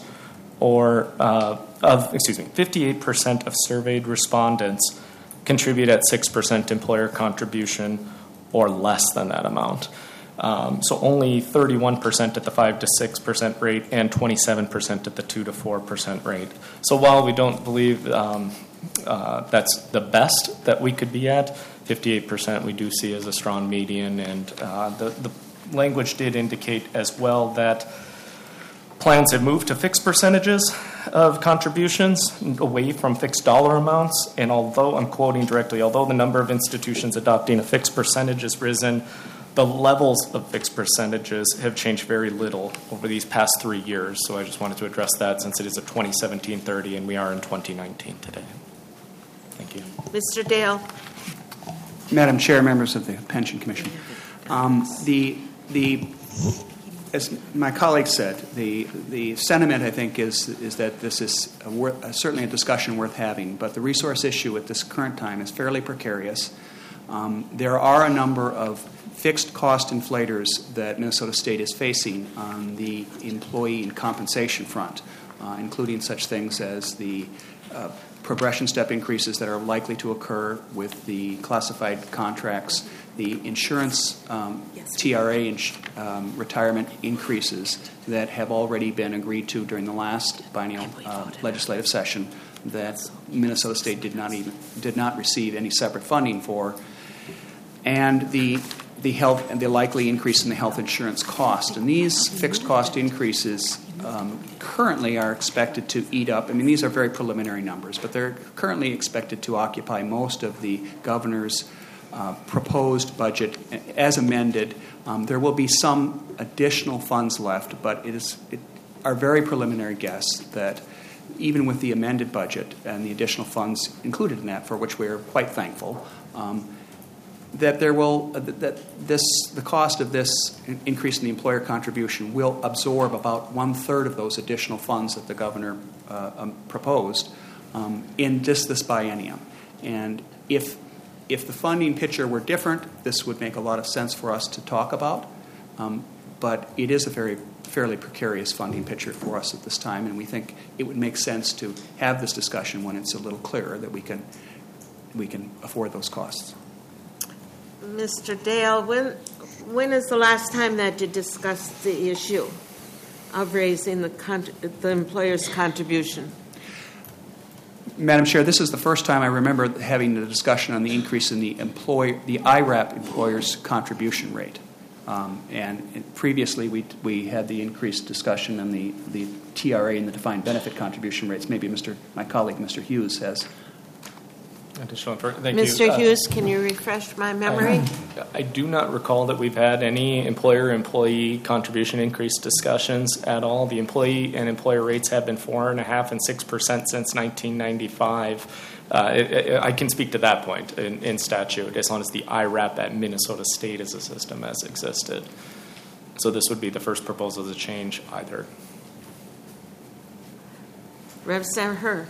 or uh, of excuse me, fifty-eight percent of surveyed respondents contribute at six percent employer contribution or less than that amount. Um, so only thirty-one percent at the five to six percent rate and twenty-seven percent at the two to four percent rate. So while we don't believe um, uh, that's the best that we could be at, fifty-eight percent we do see as a strong median, and uh, the, the language did indicate as well that plans have moved to fixed percentages of contributions away from fixed dollar amounts. And although, I'm quoting directly, although the number of institutions adopting a fixed percentage has risen, the levels of fixed percentages have changed very little over these past three years. So I just wanted to address that since it is a twenty seventeen thirty and we are in twenty nineteen today. Thank you. Mister Dale. Madam Chair, members of the Pension Commission. Um, the, the, as my colleague said, the, the sentiment, I think, is, is that this is a worth, uh, certainly a discussion worth having, but the resource issue at this current time is fairly precarious. Um, there are a number of fixed cost inflators that Minnesota State is facing on the employee and compensation front, uh, including such things as the uh, progression step increases that are likely to occur with the classified contracts, the insurance um, yes. T R A ins- um, retirement increases that have already been agreed to during the last biennial uh, legislative session that Minnesota State did not even did not receive any separate funding for, and the the health and the likely increase in the health insurance cost. And these fixed cost increases um, currently are expected to eat up, I mean, these are very preliminary numbers, but they're currently expected to occupy most of the governor's uh, proposed budget as amended. Um, there will be some additional funds left, but it is it, our very preliminary guess that even with the amended budget and the additional funds included in that, for which we are quite thankful, um, that there will uh, that this the cost of this increase in the employer contribution will absorb about one third of those additional funds that the governor uh, um, proposed um, in just this biennium. And if if the funding picture were different, this would make a lot of sense for us to talk about. Um, but it is a very fairly precarious funding picture for us at this time, and we think it would make sense to have this discussion when it's a little clearer that we can we can afford those costs. Mister Dale, when when is the last time that you discussed the issue of raising the con- the employer's contribution? Madam Chair, this is the first time I remember having the discussion on the increase in the employ the I RAP employer's contribution rate. Um, and previously, we we had the increased discussion on the, the T R A and the defined benefit contribution rates. Maybe Mister my colleague, Mister Hughes, has additional information. Thank Mister you. Hughes, uh, can you refresh my memory? I, I do not recall that we've had any employer-employee contribution increase discussions at all. The employee and employer rates have been four and a half and six percent since nineteen ninety-five. Uh, it, it, I can speak to that point in, in statute, as long as the I RAP at Minnesota State as a system has existed. So this would be the first proposal to change either. Representative Herr.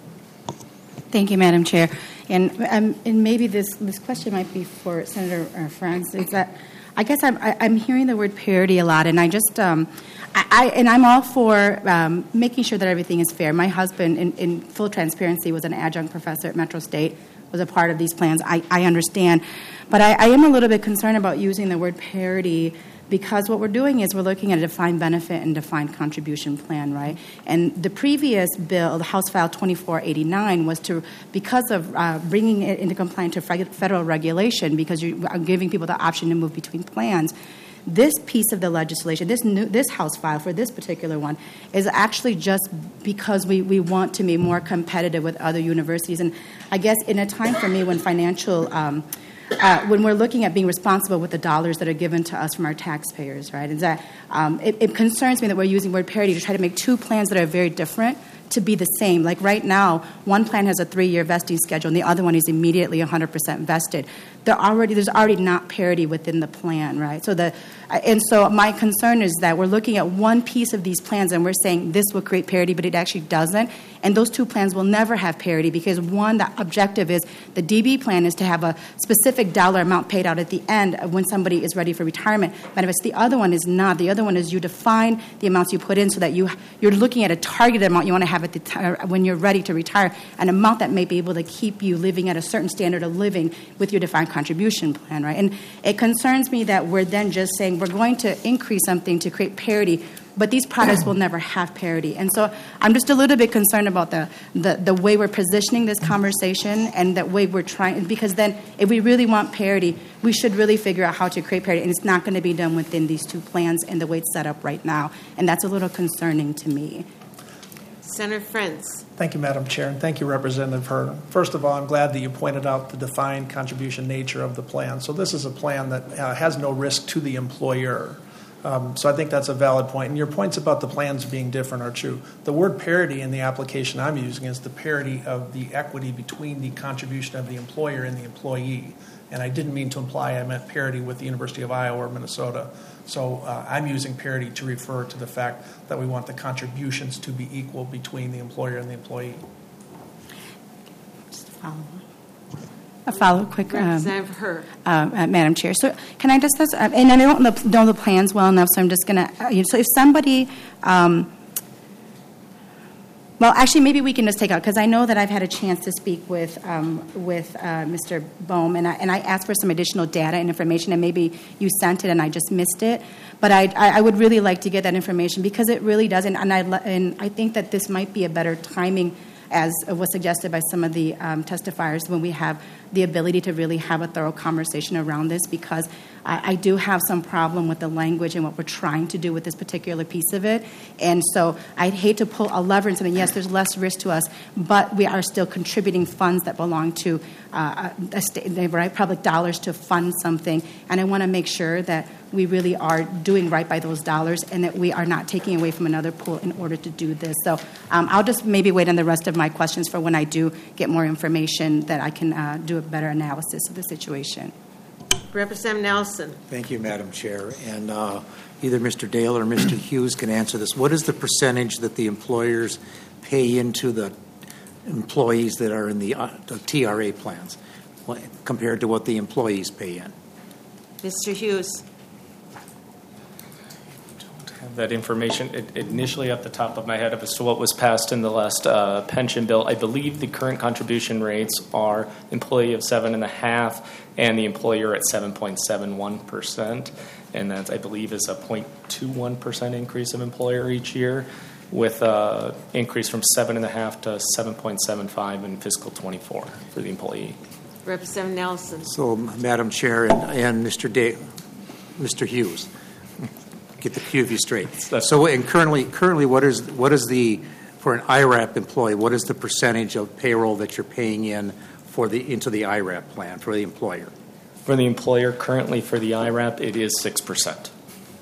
Thank you, Madam Chair. And um, and maybe this, this question might be for Senator uh, Frantz. Is that I guess I'm I, I'm hearing the word parity a lot, and I just um, I, I and I'm all for um, making sure that everything is fair. My husband, in, in full transparency, was an adjunct professor at Metro State. Was a part of these plans. I, I understand, but I, I am a little bit concerned about using the word parity, because what we're doing is we're looking at a defined benefit and defined contribution plan, right? And the previous bill, the House File twenty-four eighty-nine, was to, because of uh, bringing it into compliance to federal regulation, because you're giving people the option to move between plans, this piece of the legislation, this new, this House file for this particular one, is actually just because we, we want to be more competitive with other universities. And I guess in a time for me when financial um, Uh, when we're looking at being responsible with the dollars that are given to us from our taxpayers, right? Is that um, it, it concerns me that we're using word parity to try to make two plans that are very different to be the same. Like right now, one plan has a three-year vesting schedule, and the other one is immediately one hundred percent vested. They're already there's already not parity within the plan, right? So the and so my concern is that we're looking at one piece of these plans, and we're saying this will create parity, but it actually doesn't. And those two plans will never have parity, because one, the objective is the D B plan is to have a specific dollar amount paid out at the end of when somebody is ready for retirement benefits. The other one is not. The other one is you define the amounts you put in so that you you're looking at a targeted amount you want to have at the time when you're ready to retire, an amount that may be able to keep you living at a certain standard of living with your defined contribution plan, right? And it concerns me that we're then just saying we're going to increase something to create parity, but these products will never have parity. And so I'm just a little bit concerned about the, the, the way we're positioning this conversation and the way we're trying, because then if we really want parity, we should really figure out how to create parity, and it's not going to be done within these two plans and the way it's set up right now. And that's a little concerning to me. Senator Frantz. Thank you, Madam Chair, and thank you, Representative Herr. First of all, I'm glad that you pointed out the defined contribution nature of the plan. So this is a plan that uh, has no risk to the employer. Um, so I think that's a valid point. And your points about the plans being different are true. The word parity in the application I'm using is the parity of the equity between the contribution of the employer and the employee. And I didn't mean to imply I meant parity with the University of Iowa or Minnesota. So uh, I'm using parity to refer to the fact that we want the contributions to be equal between the employer and the employee. Just a follow-up. A follow quick, um, Representative Herr. Uh, uh, Madam Chair. So can I discuss, uh, and I don't know the plans well enough, so I'm just going to, uh, you know, so if somebody, um, well, actually, maybe we can just take out, because I know that I've had a chance to speak with um, with uh, Mister Bohm, and I, and I asked for some additional data and information, and maybe you sent it and I just missed it. But I, I would really like to get that information, because it really doesn't, and I, and I think that this might be a better timing, as was suggested by some of the um, testifiers, when we have the ability to really have a thorough conversation around this, because I, I do have some problem with the language and what we're trying to do with this particular piece of it. And so I'd hate to pull a lever and say, yes, there's less risk to us, but we are still contributing funds that belong to uh, a state, the right public dollars to fund something. And I want to make sure that we really are doing right by those dollars and that we are not taking away from another pool in order to do this. So um, I'll just maybe wait on the rest of my questions for when I do get more information that I can uh, do a better analysis of the situation. Representative Nelson. Thank you, Madam Chair. And uh, either Mister Dale or Mister Hughes can answer this. What is the percentage that the employers pay into the employees that are in the, uh, the T R A plans compared to what the employees pay in? Mister Hughes. Have that information it, initially off the top of my head as to what was passed in the last uh, pension bill. I believe the current contribution rates are employee of seven and a half and the employer at seven point seven one percent, and that I believe is a zero point two one percent increase of employer each year, with an increase from seven and a half to seven point seven five in fiscal twenty-four for the employee. Representative Nelson. So, Madam Chair and, and Mister Dale, Mister Hughes. Get the few of you straight. So, and currently, currently, what is what is the for an I R A P employee? What is the percentage of payroll that you're paying in for the into the I R A P plan for the employer? For the employer, currently for the I R A P, it is six percent.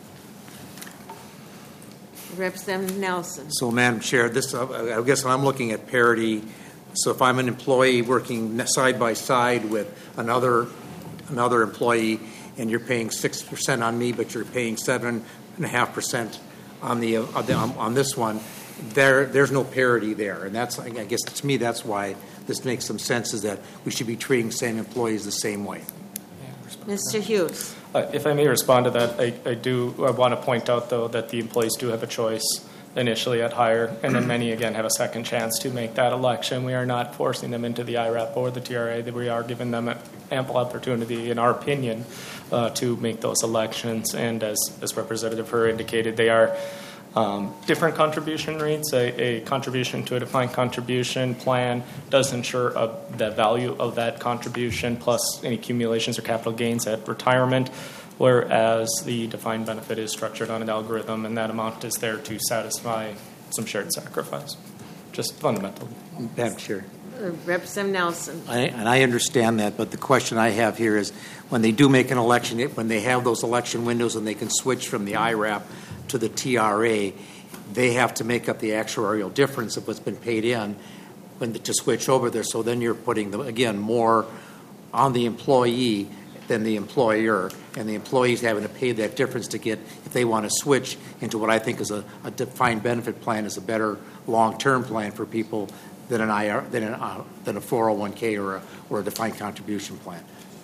Representative Nelson. So, Madam Chair, this uh, I guess I'm looking at parity. So, if I'm an employee working side by side with another another employee, and you're paying six percent on me, but you're paying seven and a half percent on the, uh, on, the um, on this one, there there's no parity there, and that's I guess to me that's why this makes some sense, is that we should be treating same employees the same way. Mister Hughes. Uh, if I may respond to that, I, I do I want to point out though that the employees do have a choice initially at hire, and then many again have a second chance to make that election. We are not forcing them into the I R A P or the T R A. That we are giving them ample opportunity, in our opinion, uh, to make those elections. And as as Representative Herr indicated, they are um, different contribution rates. A, a contribution to a defined contribution plan does ensure uh, the value of that contribution plus any accumulations or capital gains at retirement, whereas the defined benefit is structured on an algorithm, and that amount is there to satisfy some shared sacrifice. Just fundamental. Madam Chair. Uh, Representative Nelson. I, and I understand that, but the question I have here is, when they do make an election, when they have those election windows and they can switch from the I R A P to the T R A, they have to make up the actuarial difference of what's been paid in when the, to switch over there. So then you're putting, the, again, more on the employee than the employer, and the employees having to pay that difference to get, if they want to switch into what I think is a, a defined benefit plan, is a better long-term plan for people than an I R, than an, uh, than a four oh one k or a, or a defined contribution plan.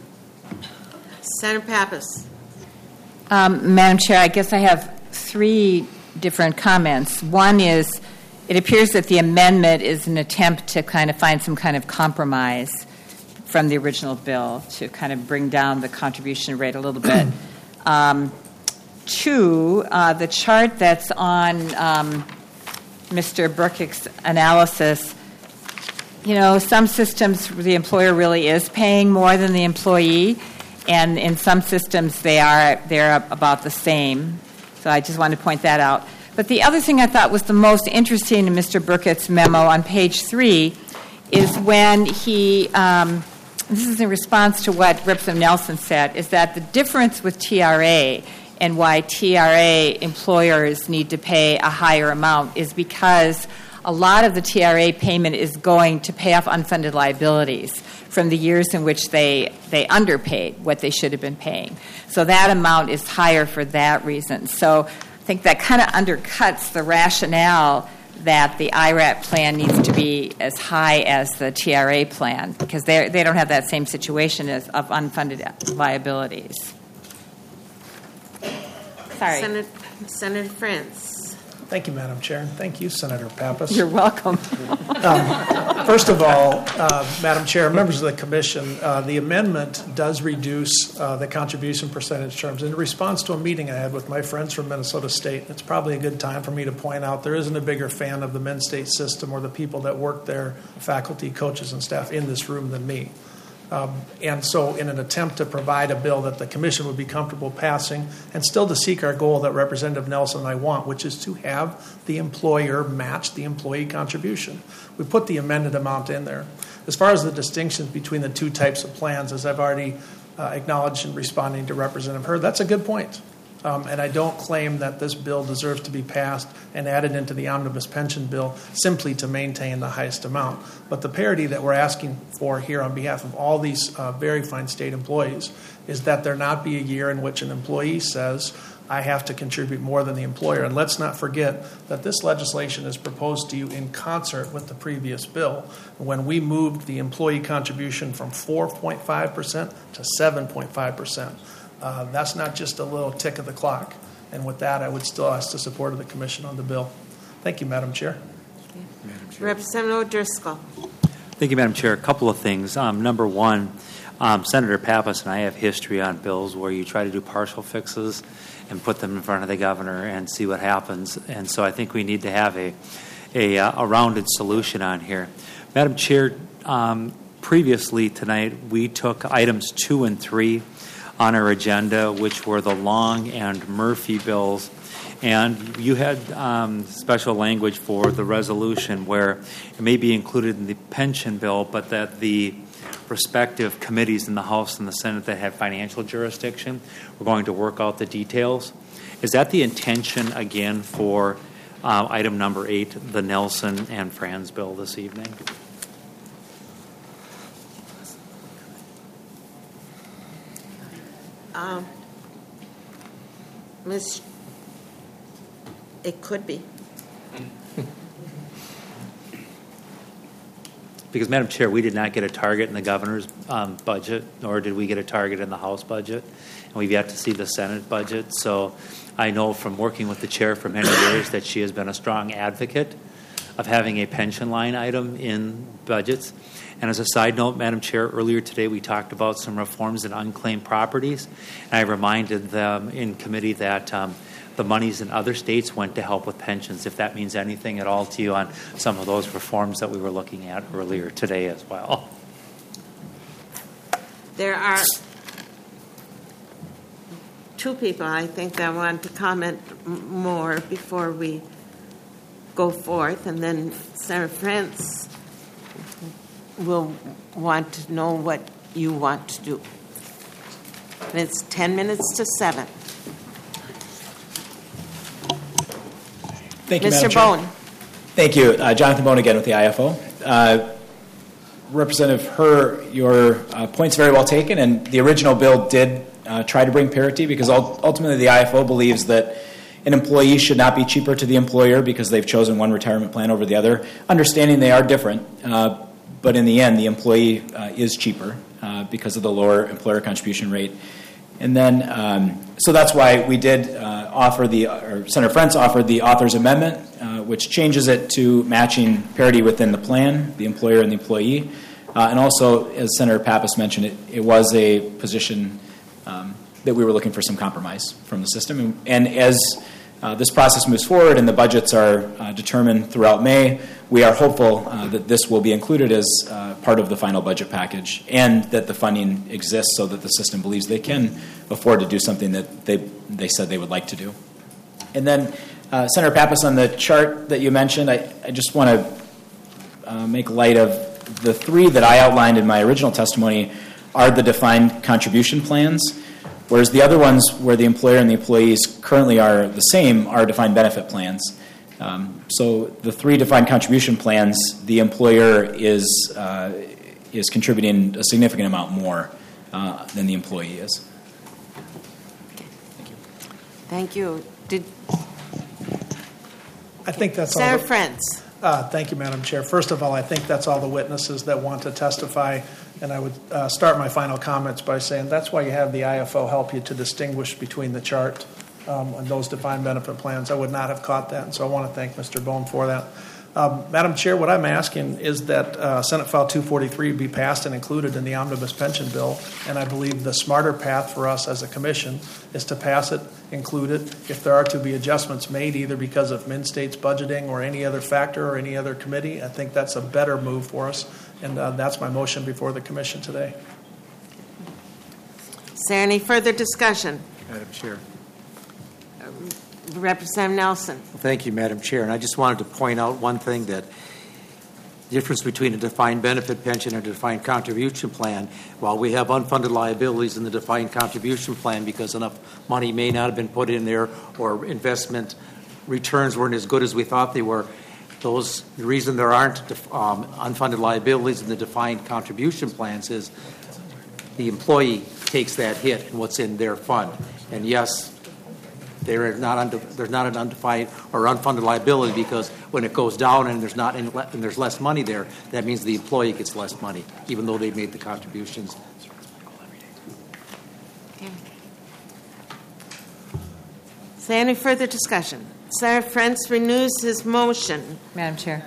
Senator Pappas. Um, Madam Chair, I guess I have three different comments. One is, it appears that the amendment is an attempt to kind of find some kind of compromise from the original bill to kind of bring down the contribution rate a little bit. Um, two, uh, the chart that's on um, Mister Burkick's analysis, you know, some systems the employer really is paying more than the employee, and in some systems they are they're about the same. So I just wanted to point that out. But the other thing I thought was the most interesting in Mister Burkitt's memo on page three is when he um, this is in response to what Representative Nelson said, is that the difference with T R A and why T R A employers need to pay a higher amount is because a lot of the T R A payment is going to pay off unfunded liabilities from the years in which they, they underpaid what they should have been paying. So that amount is higher for that reason. So I think that kind of undercuts the rationale that the I R A P plan needs to be as high as the T R A plan, because they they don't have that same situation as of unfunded liabilities. Sorry. Senator, Senator France. Thank you, Madam Chair, and thank you, Senator Pappas. You're welcome. um, first of all, uh, Madam Chair, members of the Commission, uh, the amendment does reduce uh, the contribution percentage terms. In response to a meeting I had with my friends from Minnesota State, it's probably a good time for me to point out there isn't a bigger fan of the Minn State system or the people that work there, faculty, coaches, and staff in this room than me. Um, and so in an attempt to provide a bill that the commission would be comfortable passing and still to seek our goal that Representative Nelson and I want, which is to have the employer match the employee contribution. We put the amended amount in there. As far as the distinctions between the two types of plans, as I've already uh, acknowledged in responding to Representative Hurd, that's a good point. Um, and I don't claim that this bill deserves to be passed and added into the omnibus pension bill simply to maintain the highest amount. But the parity that we're asking for here on behalf of all these uh, very fine state employees is that there not be a year in which an employee says, I have to contribute more than the employer. And let's not forget that this legislation is proposed to you in concert with the previous bill. When we moved the employee contribution from four point five percent to seven point five percent. Uh, that's not just a little tick of the clock. And with that, I would still ask the support of the commission on the bill. Thank you, Madam Chair. Madam Chair. Representative O'Driscoll. Thank you, Madam Chair. A couple of things. Um, number one, um, Senator Pappas and I have history on bills where you try to do partial fixes and put them in front of the governor and see what happens. And so I think we need to have a, a, uh, a rounded solution on here. Madam Chair, um, previously tonight we took items two and three on our agenda, which were the Long and Murphy bills. And you had um, special language for the resolution where it may be included in the pension bill, but that the respective committees in the House and the Senate that have financial jurisdiction were going to work out the details. Is that the intention, again, for uh, item number eight, the Nelson and Franz bill this evening? Um, Miz It could be. Because, Madam Chair, we did not get a target in the governor's um, budget, nor did we get a target in the House budget, and we've yet to see the Senate budget. So I know from working with the chair for many years that she has been a strong advocate of having a pension line item in budgets. And as a side note, Madam Chair, earlier today we talked about some reforms in unclaimed properties, and I reminded them in committee that um, the monies in other states went to help with pensions, if that means anything at all to you on some of those reforms that we were looking at earlier today as well. There are two people, I think, that want to comment m- more before we go forth, and then Senator Frantz will want to know what you want to do. And it's ten minutes to seven. Thank you, Mister Madam Chair. Bone. Thank you. Uh, Jonathan Bone again with the I F O. Uh, Representative Herr, your uh, point's very well taken, and the original bill did uh, try to bring parity because ultimately the I F O believes that an employee should not be cheaper to the employer because they've chosen one retirement plan over the other, understanding they are different, uh, but in the end the employee uh, is cheaper uh, because of the lower employer contribution rate. And then, um, so that's why we did uh, offer the, or Senator Frantz offered the author's amendment, uh, which changes it to matching parity within the plan, the employer and the employee. Uh, and also, as Senator Pappas mentioned, it, it was a position um, that we were looking for some compromise from the system. And, and as uh, this process moves forward and the budgets are uh, determined throughout May, we are hopeful uh, that this will be included as uh, part of the final budget package and that the funding exists so that the system believes they can afford to do something that they, they said they would like to do. And then, uh, Senator Pappas, on the chart that you mentioned, I, I just want to uh, make light of the three that I outlined in my original testimony are the defined contribution plans, whereas the other ones where the employer and the employees currently are the same are defined benefit plans. Um, so the three defined contribution plans, the employer is uh, is contributing a significant amount more uh, than the employee is. Thank you. Thank you. Did I think that's all. Senator the- Frantz. Uh, thank you, Madam Chair. First of all, I think that's all the witnesses that want to testify, and I would uh, start my final comments by saying that's why you have the I F O help you to distinguish between the chart um, and those defined benefit plans. I would not have caught that, and so I want to thank Mister Bone for that. Um, Madam Chair, what I'm asking is that uh, Senate File two forty-three be passed and included in the omnibus pension bill, and I believe the smarter path for us as a commission is to pass it, include it. If there are to be adjustments made, either because of Min-State's budgeting or any other factor or any other committee, I think that's a better move for us, and uh, that's my motion before the commission today. there any further discussion? Madam Chair. Representative Nelson. Well, thank you, Madam Chair. And I just wanted to point out one thing, that the difference between a defined benefit pension and a defined contribution plan. While we have unfunded liabilities in the defined contribution plan because enough money may not have been put in there or investment returns weren't as good as we thought they were, those the reason there aren't um, unfunded liabilities in the defined contribution plans is the employee takes that hit in what's in their fund. And yes, They're not under, there's not an undefined or unfunded liability because when it goes down and there's not any, and there's less money there, that means the employee gets less money, even though they've made the contributions. Okay. Is there any further discussion? Senator Frentz renews his motion. Madam Chair.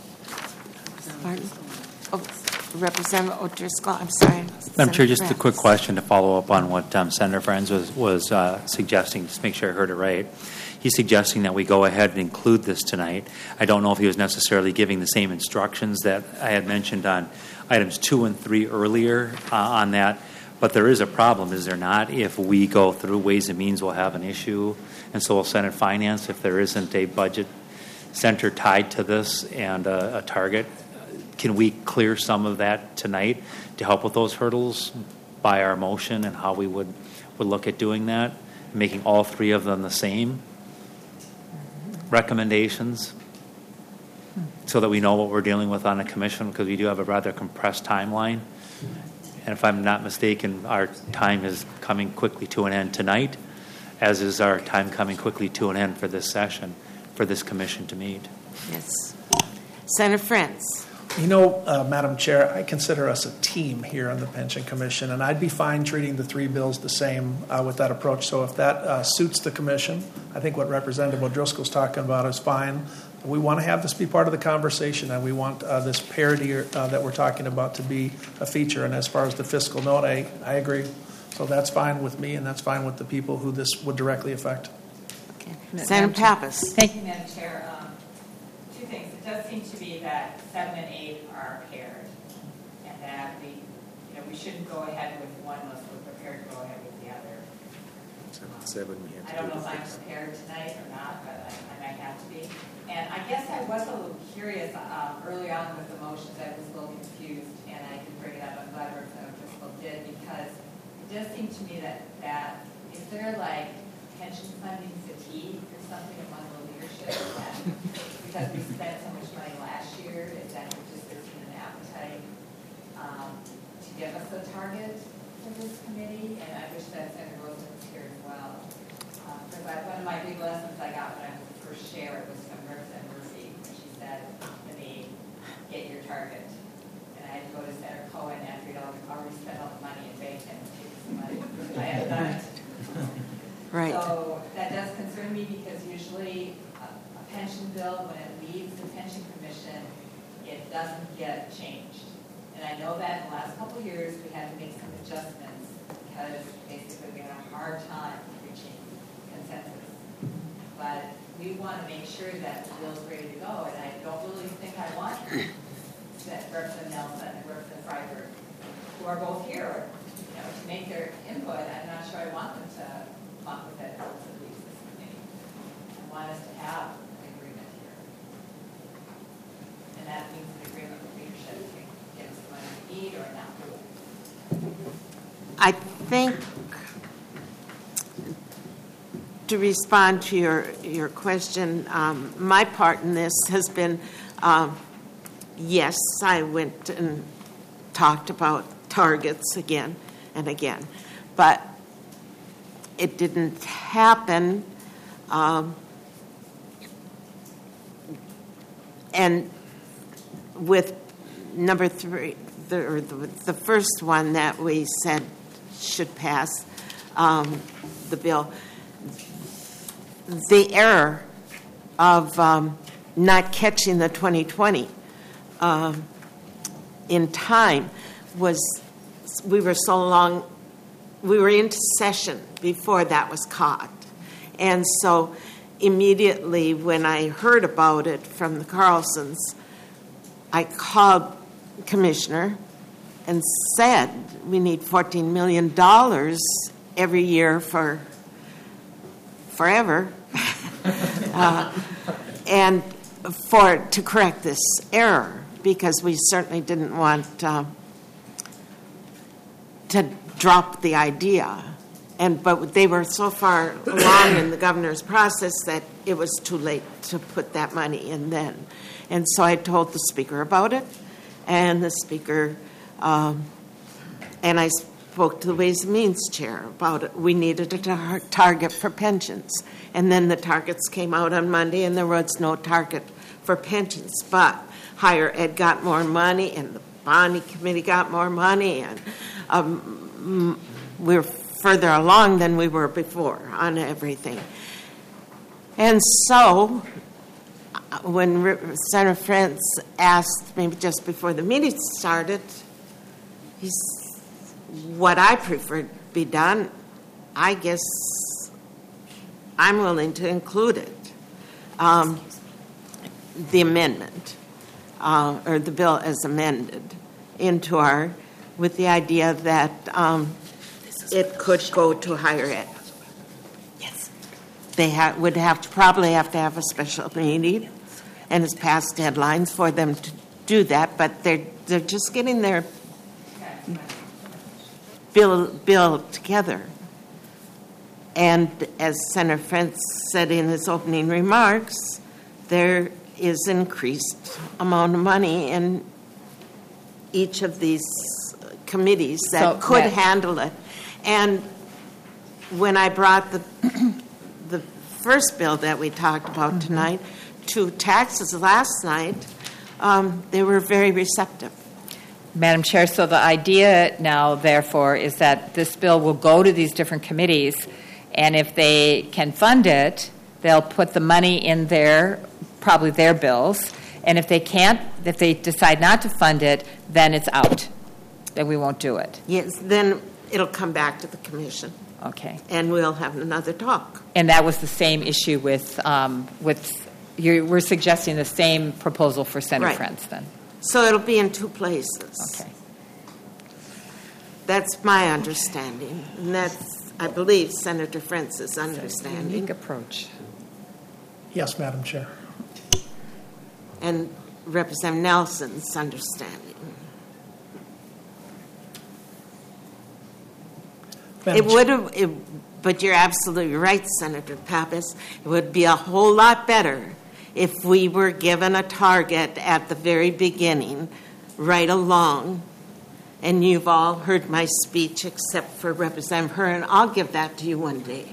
Pardon? Oh, Representative O'Driscoll, I'm sorry. Madam Chair, just Senator a quick question to follow up on what um, Senator Friends was, was uh, suggesting, just to make sure I heard it right. He's suggesting that we go ahead and include this tonight. I don't know if he was necessarily giving the same instructions that I had mentioned on items two and three earlier uh, on that, but there is a problem, is there not? If we go through Ways and Means, we'll have an issue, and so will Senate Finance if there isn't a budget center tied to this and a, a target. Can we clear some of that tonight to help with those hurdles by our motion and how we would, would look at doing that, making all three of them the same recommendations so that we know what we're dealing with on the commission, because we do have a rather compressed timeline. And if I'm not mistaken, our time is coming quickly to an end tonight, as is our time coming quickly to an end for this session, for this commission to meet. Yes. Senator Frentz. You know, uh, Madam Chair, I consider us a team here on the Pension Commission, and I'd be fine treating the three bills the same uh, with that approach. So if that uh, suits the commission, I think what Representative O'Driscoll's talking about is fine. We want to have this be part of the conversation, and we want uh, this parity uh, that we're talking about to be a feature. And as far as the fiscal note, I, I agree. So that's fine with me, and that's fine with the people who this would directly affect. Okay. Senator Pappas. Thank you, Madam Chair. Um, two things. It does seem to me that seven and eight are paired, and that we, you know, we shouldn't go ahead with one unless we're prepared to go ahead with the other. Seven, we have to I don't do know if it. I'm prepared tonight or not, but I, I might have to be. And I guess I was a little curious um, early on with the motions. I was a little confused, and I didn't bring it up. I'm glad Representative Driscoll did, because it does seem to me that that is there like pension funding fatigue or something among the leadership? That because we spent so much money last year, is that just there's been an appetite um, to give us a target for this committee? And I wish that Senator Rosen was here as well. Because um, one of my big lessons I got when I was first chair was from Representative Murphy, when she said to me, get your target. And I had to go to Senator Cohen after he'd already spent all the money and begged him to take some money. I had done it. Right. So that does concern me, because usually a, a pension bill, when it leaves the pension commission, it doesn't get changed. And I know that in the last couple of years we had to make some adjustments because basically we had a hard time reaching consensus. But we want to make sure that the bill's ready to go, and I don't really think I want that Representative Nelson and Representative Freiberg, who are both here, you know, to make their input. I'm not sure I want them to come up with that bill to leave this committee. I want us to have an agreement here. And that means an agreement with leadership to give us the money we need or not. I think, to respond to your, your question, um, my part in this has been, um, yes, I went and talked about targets again and again, but it didn't happen. Um, and with number three, the, or the, the first one that we said should pass, um, the bill, the error of um, not catching the twenty twenty um, in time was we were so long, we were into session before that was caught. And so immediately when I heard about it from the Carlsons, I called Commissioner and said we need fourteen million dollars every year for forever, uh, and for to correct this error, because we certainly didn't want uh, to drop the idea. And but they were so far along in the governor's process that it was too late to put that money in then. And so I told the speaker about it, and the speaker, um, and I spoke to the Ways and Means chair about it. We needed a tar- target for pensions. And then the targets came out on Monday, and there was no target for pensions. But higher ed got more money, and the bonding committee got more money, and um, we're further along than we were before on everything. And so when Senator Frentz asked me just before the meeting started, he's, what I prefer be done, I guess I'm willing to include it, um, the amendment, uh, or the bill as amended, into our, with the idea that um, it could go to higher ed. Yes. They ha- would have to probably have to have a special meeting, and it's past deadlines for them to do that, but they're they're just getting their bill bill together. And as Senator Frentz said in his opening remarks, there is increased amount of money in each of these committees that So, could Matt- handle it. And when I brought the the first bill that we talked about Mm-hmm. tonight to taxes last night, um, they were very receptive. Madam Chair, so the idea now, therefore, is that this bill will go to these different committees, and if they can fund it, they'll put the money in their, probably their bills, and if they can't, if they decide not to fund it, then it's out. Then we won't do it. Yes, then it'll come back to the commission. Okay. And we'll have another talk. And that was the same issue with, um, with you we're suggesting the same proposal for Senator Right. Frentz, then. So it'll be in two places. Okay. That's my understanding. And that's, I believe, Senator Frentz's understanding. Unique approach. Yes, Madam Chair. And Representative Nelson's understanding. Madam It would have, it, but you're absolutely right, Senator Pappas. It would be a whole lot better if we were given a target at the very beginning, right along. And you've all heard my speech except for Representative Hearn. I'll give that to you one day.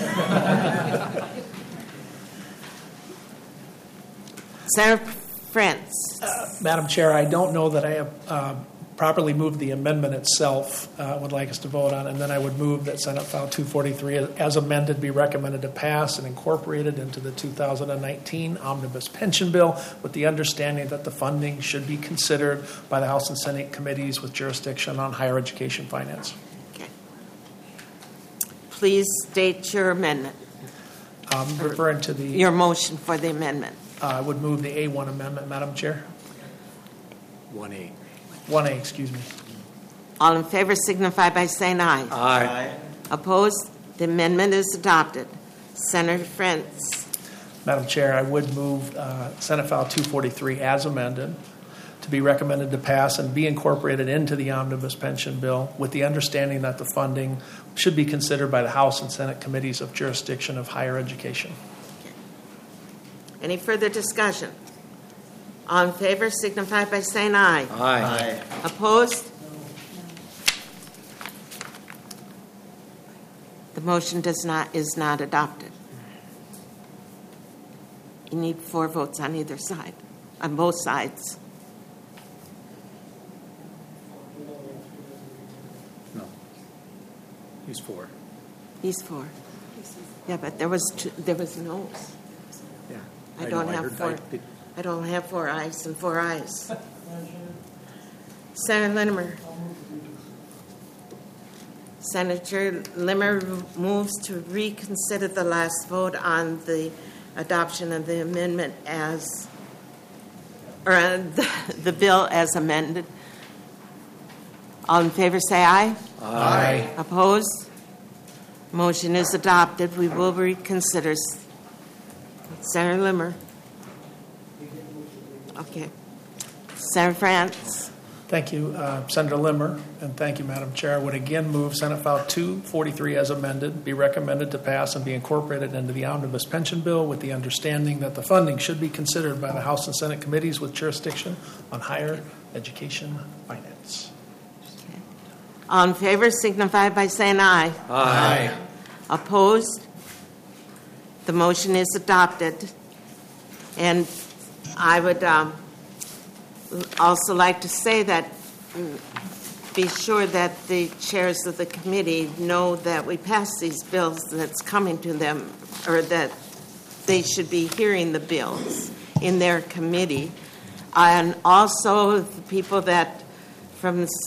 Senator Frentz. Uh, Madam Chair, I don't know that I have uh, properly moved the amendment itself. Uh, would like us to vote on, and then I would move that Senate File two forty-three, as amended, be recommended to pass and incorporated into the two thousand nineteen Omnibus Pension Bill, with the understanding that the funding should be considered by the House and Senate committees with jurisdiction on higher education finance. Okay. Please state your amendment. Um, referring to the your motion for the amendment. Uh, I would move the A one amendment, Madam Chair. one A. one A, excuse me. All in favor signify by saying aye. Aye. Opposed? The amendment is adopted. Senator Frentz. Madam Chair, I would move uh, Senate File two forty-three as amended to be recommended to pass and be incorporated into the Omnibus Pension Bill, with the understanding that the funding should be considered by the House and Senate committees of jurisdiction of higher education. Any further discussion? All in favor signify by saying aye. Aye. Opposed? The motion does not is not adopted. You need four votes on either side, on both sides. No. He's for. He's for. Yeah, but there was two, there was no's. Yeah. I I don't know, I have heard- four. I did- I don't have four ayes and four ayes. Senator Linnemer. Senator Linnemer moves to reconsider the last vote on the adoption of the amendment as, or uh, the, the bill as amended. All in favor say aye. Aye. Opposed? Motion is adopted. We will reconsider. Senator Limmer. Okay. Senator France. Thank you, uh, Senator Limmer, and thank you, Madam Chair. I would again move Senate File two forty-three as amended, be recommended to pass and be incorporated into the omnibus pension bill with the understanding that the funding should be considered by the House and Senate committees with jurisdiction on higher education finance. Okay. All in favor signify by saying aye. Aye. Opposed? The motion is adopted. And I would um, also like to say that be sure that the chairs of the committee know that we pass these bills that's coming to them, or that they should be hearing the bills in their committee. And also the people that from the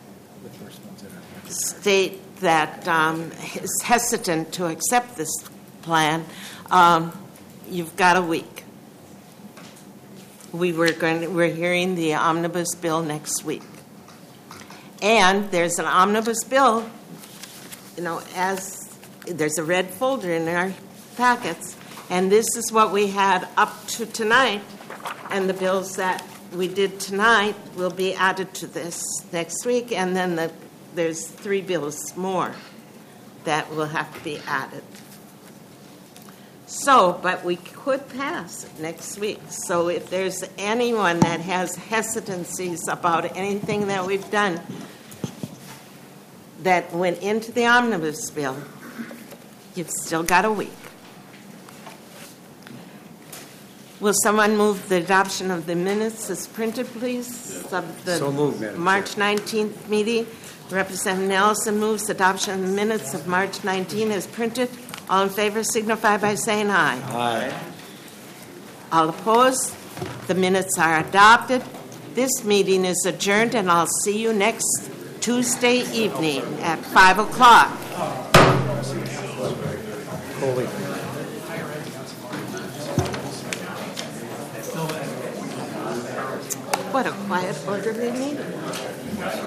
state that um, is hesitant to accept this plan, um, you've got a week. We were going to, we're hearing the omnibus bill next week. And there's an omnibus bill, you know, as there's a red folder in our packets, and this is what we had up to tonight, and the bills that we did tonight will be added to this next week, and then the, there's three bills more that will have to be added. So, but we could pass it next week. So if there's anyone that has hesitancies about anything that we've done that went into the omnibus bill, you've still got a week. Will someone move the adoption of the minutes as printed, please? Of the So moved, Madam March nineteenth meeting. Representative Nelson moves adoption of the minutes of March nineteenth as printed. All in favor signify by saying aye. Aye. All opposed? The minutes are adopted. This meeting is adjourned, and I'll see you next Tuesday evening at five o'clock. Holy. What a quiet, orderly meeting.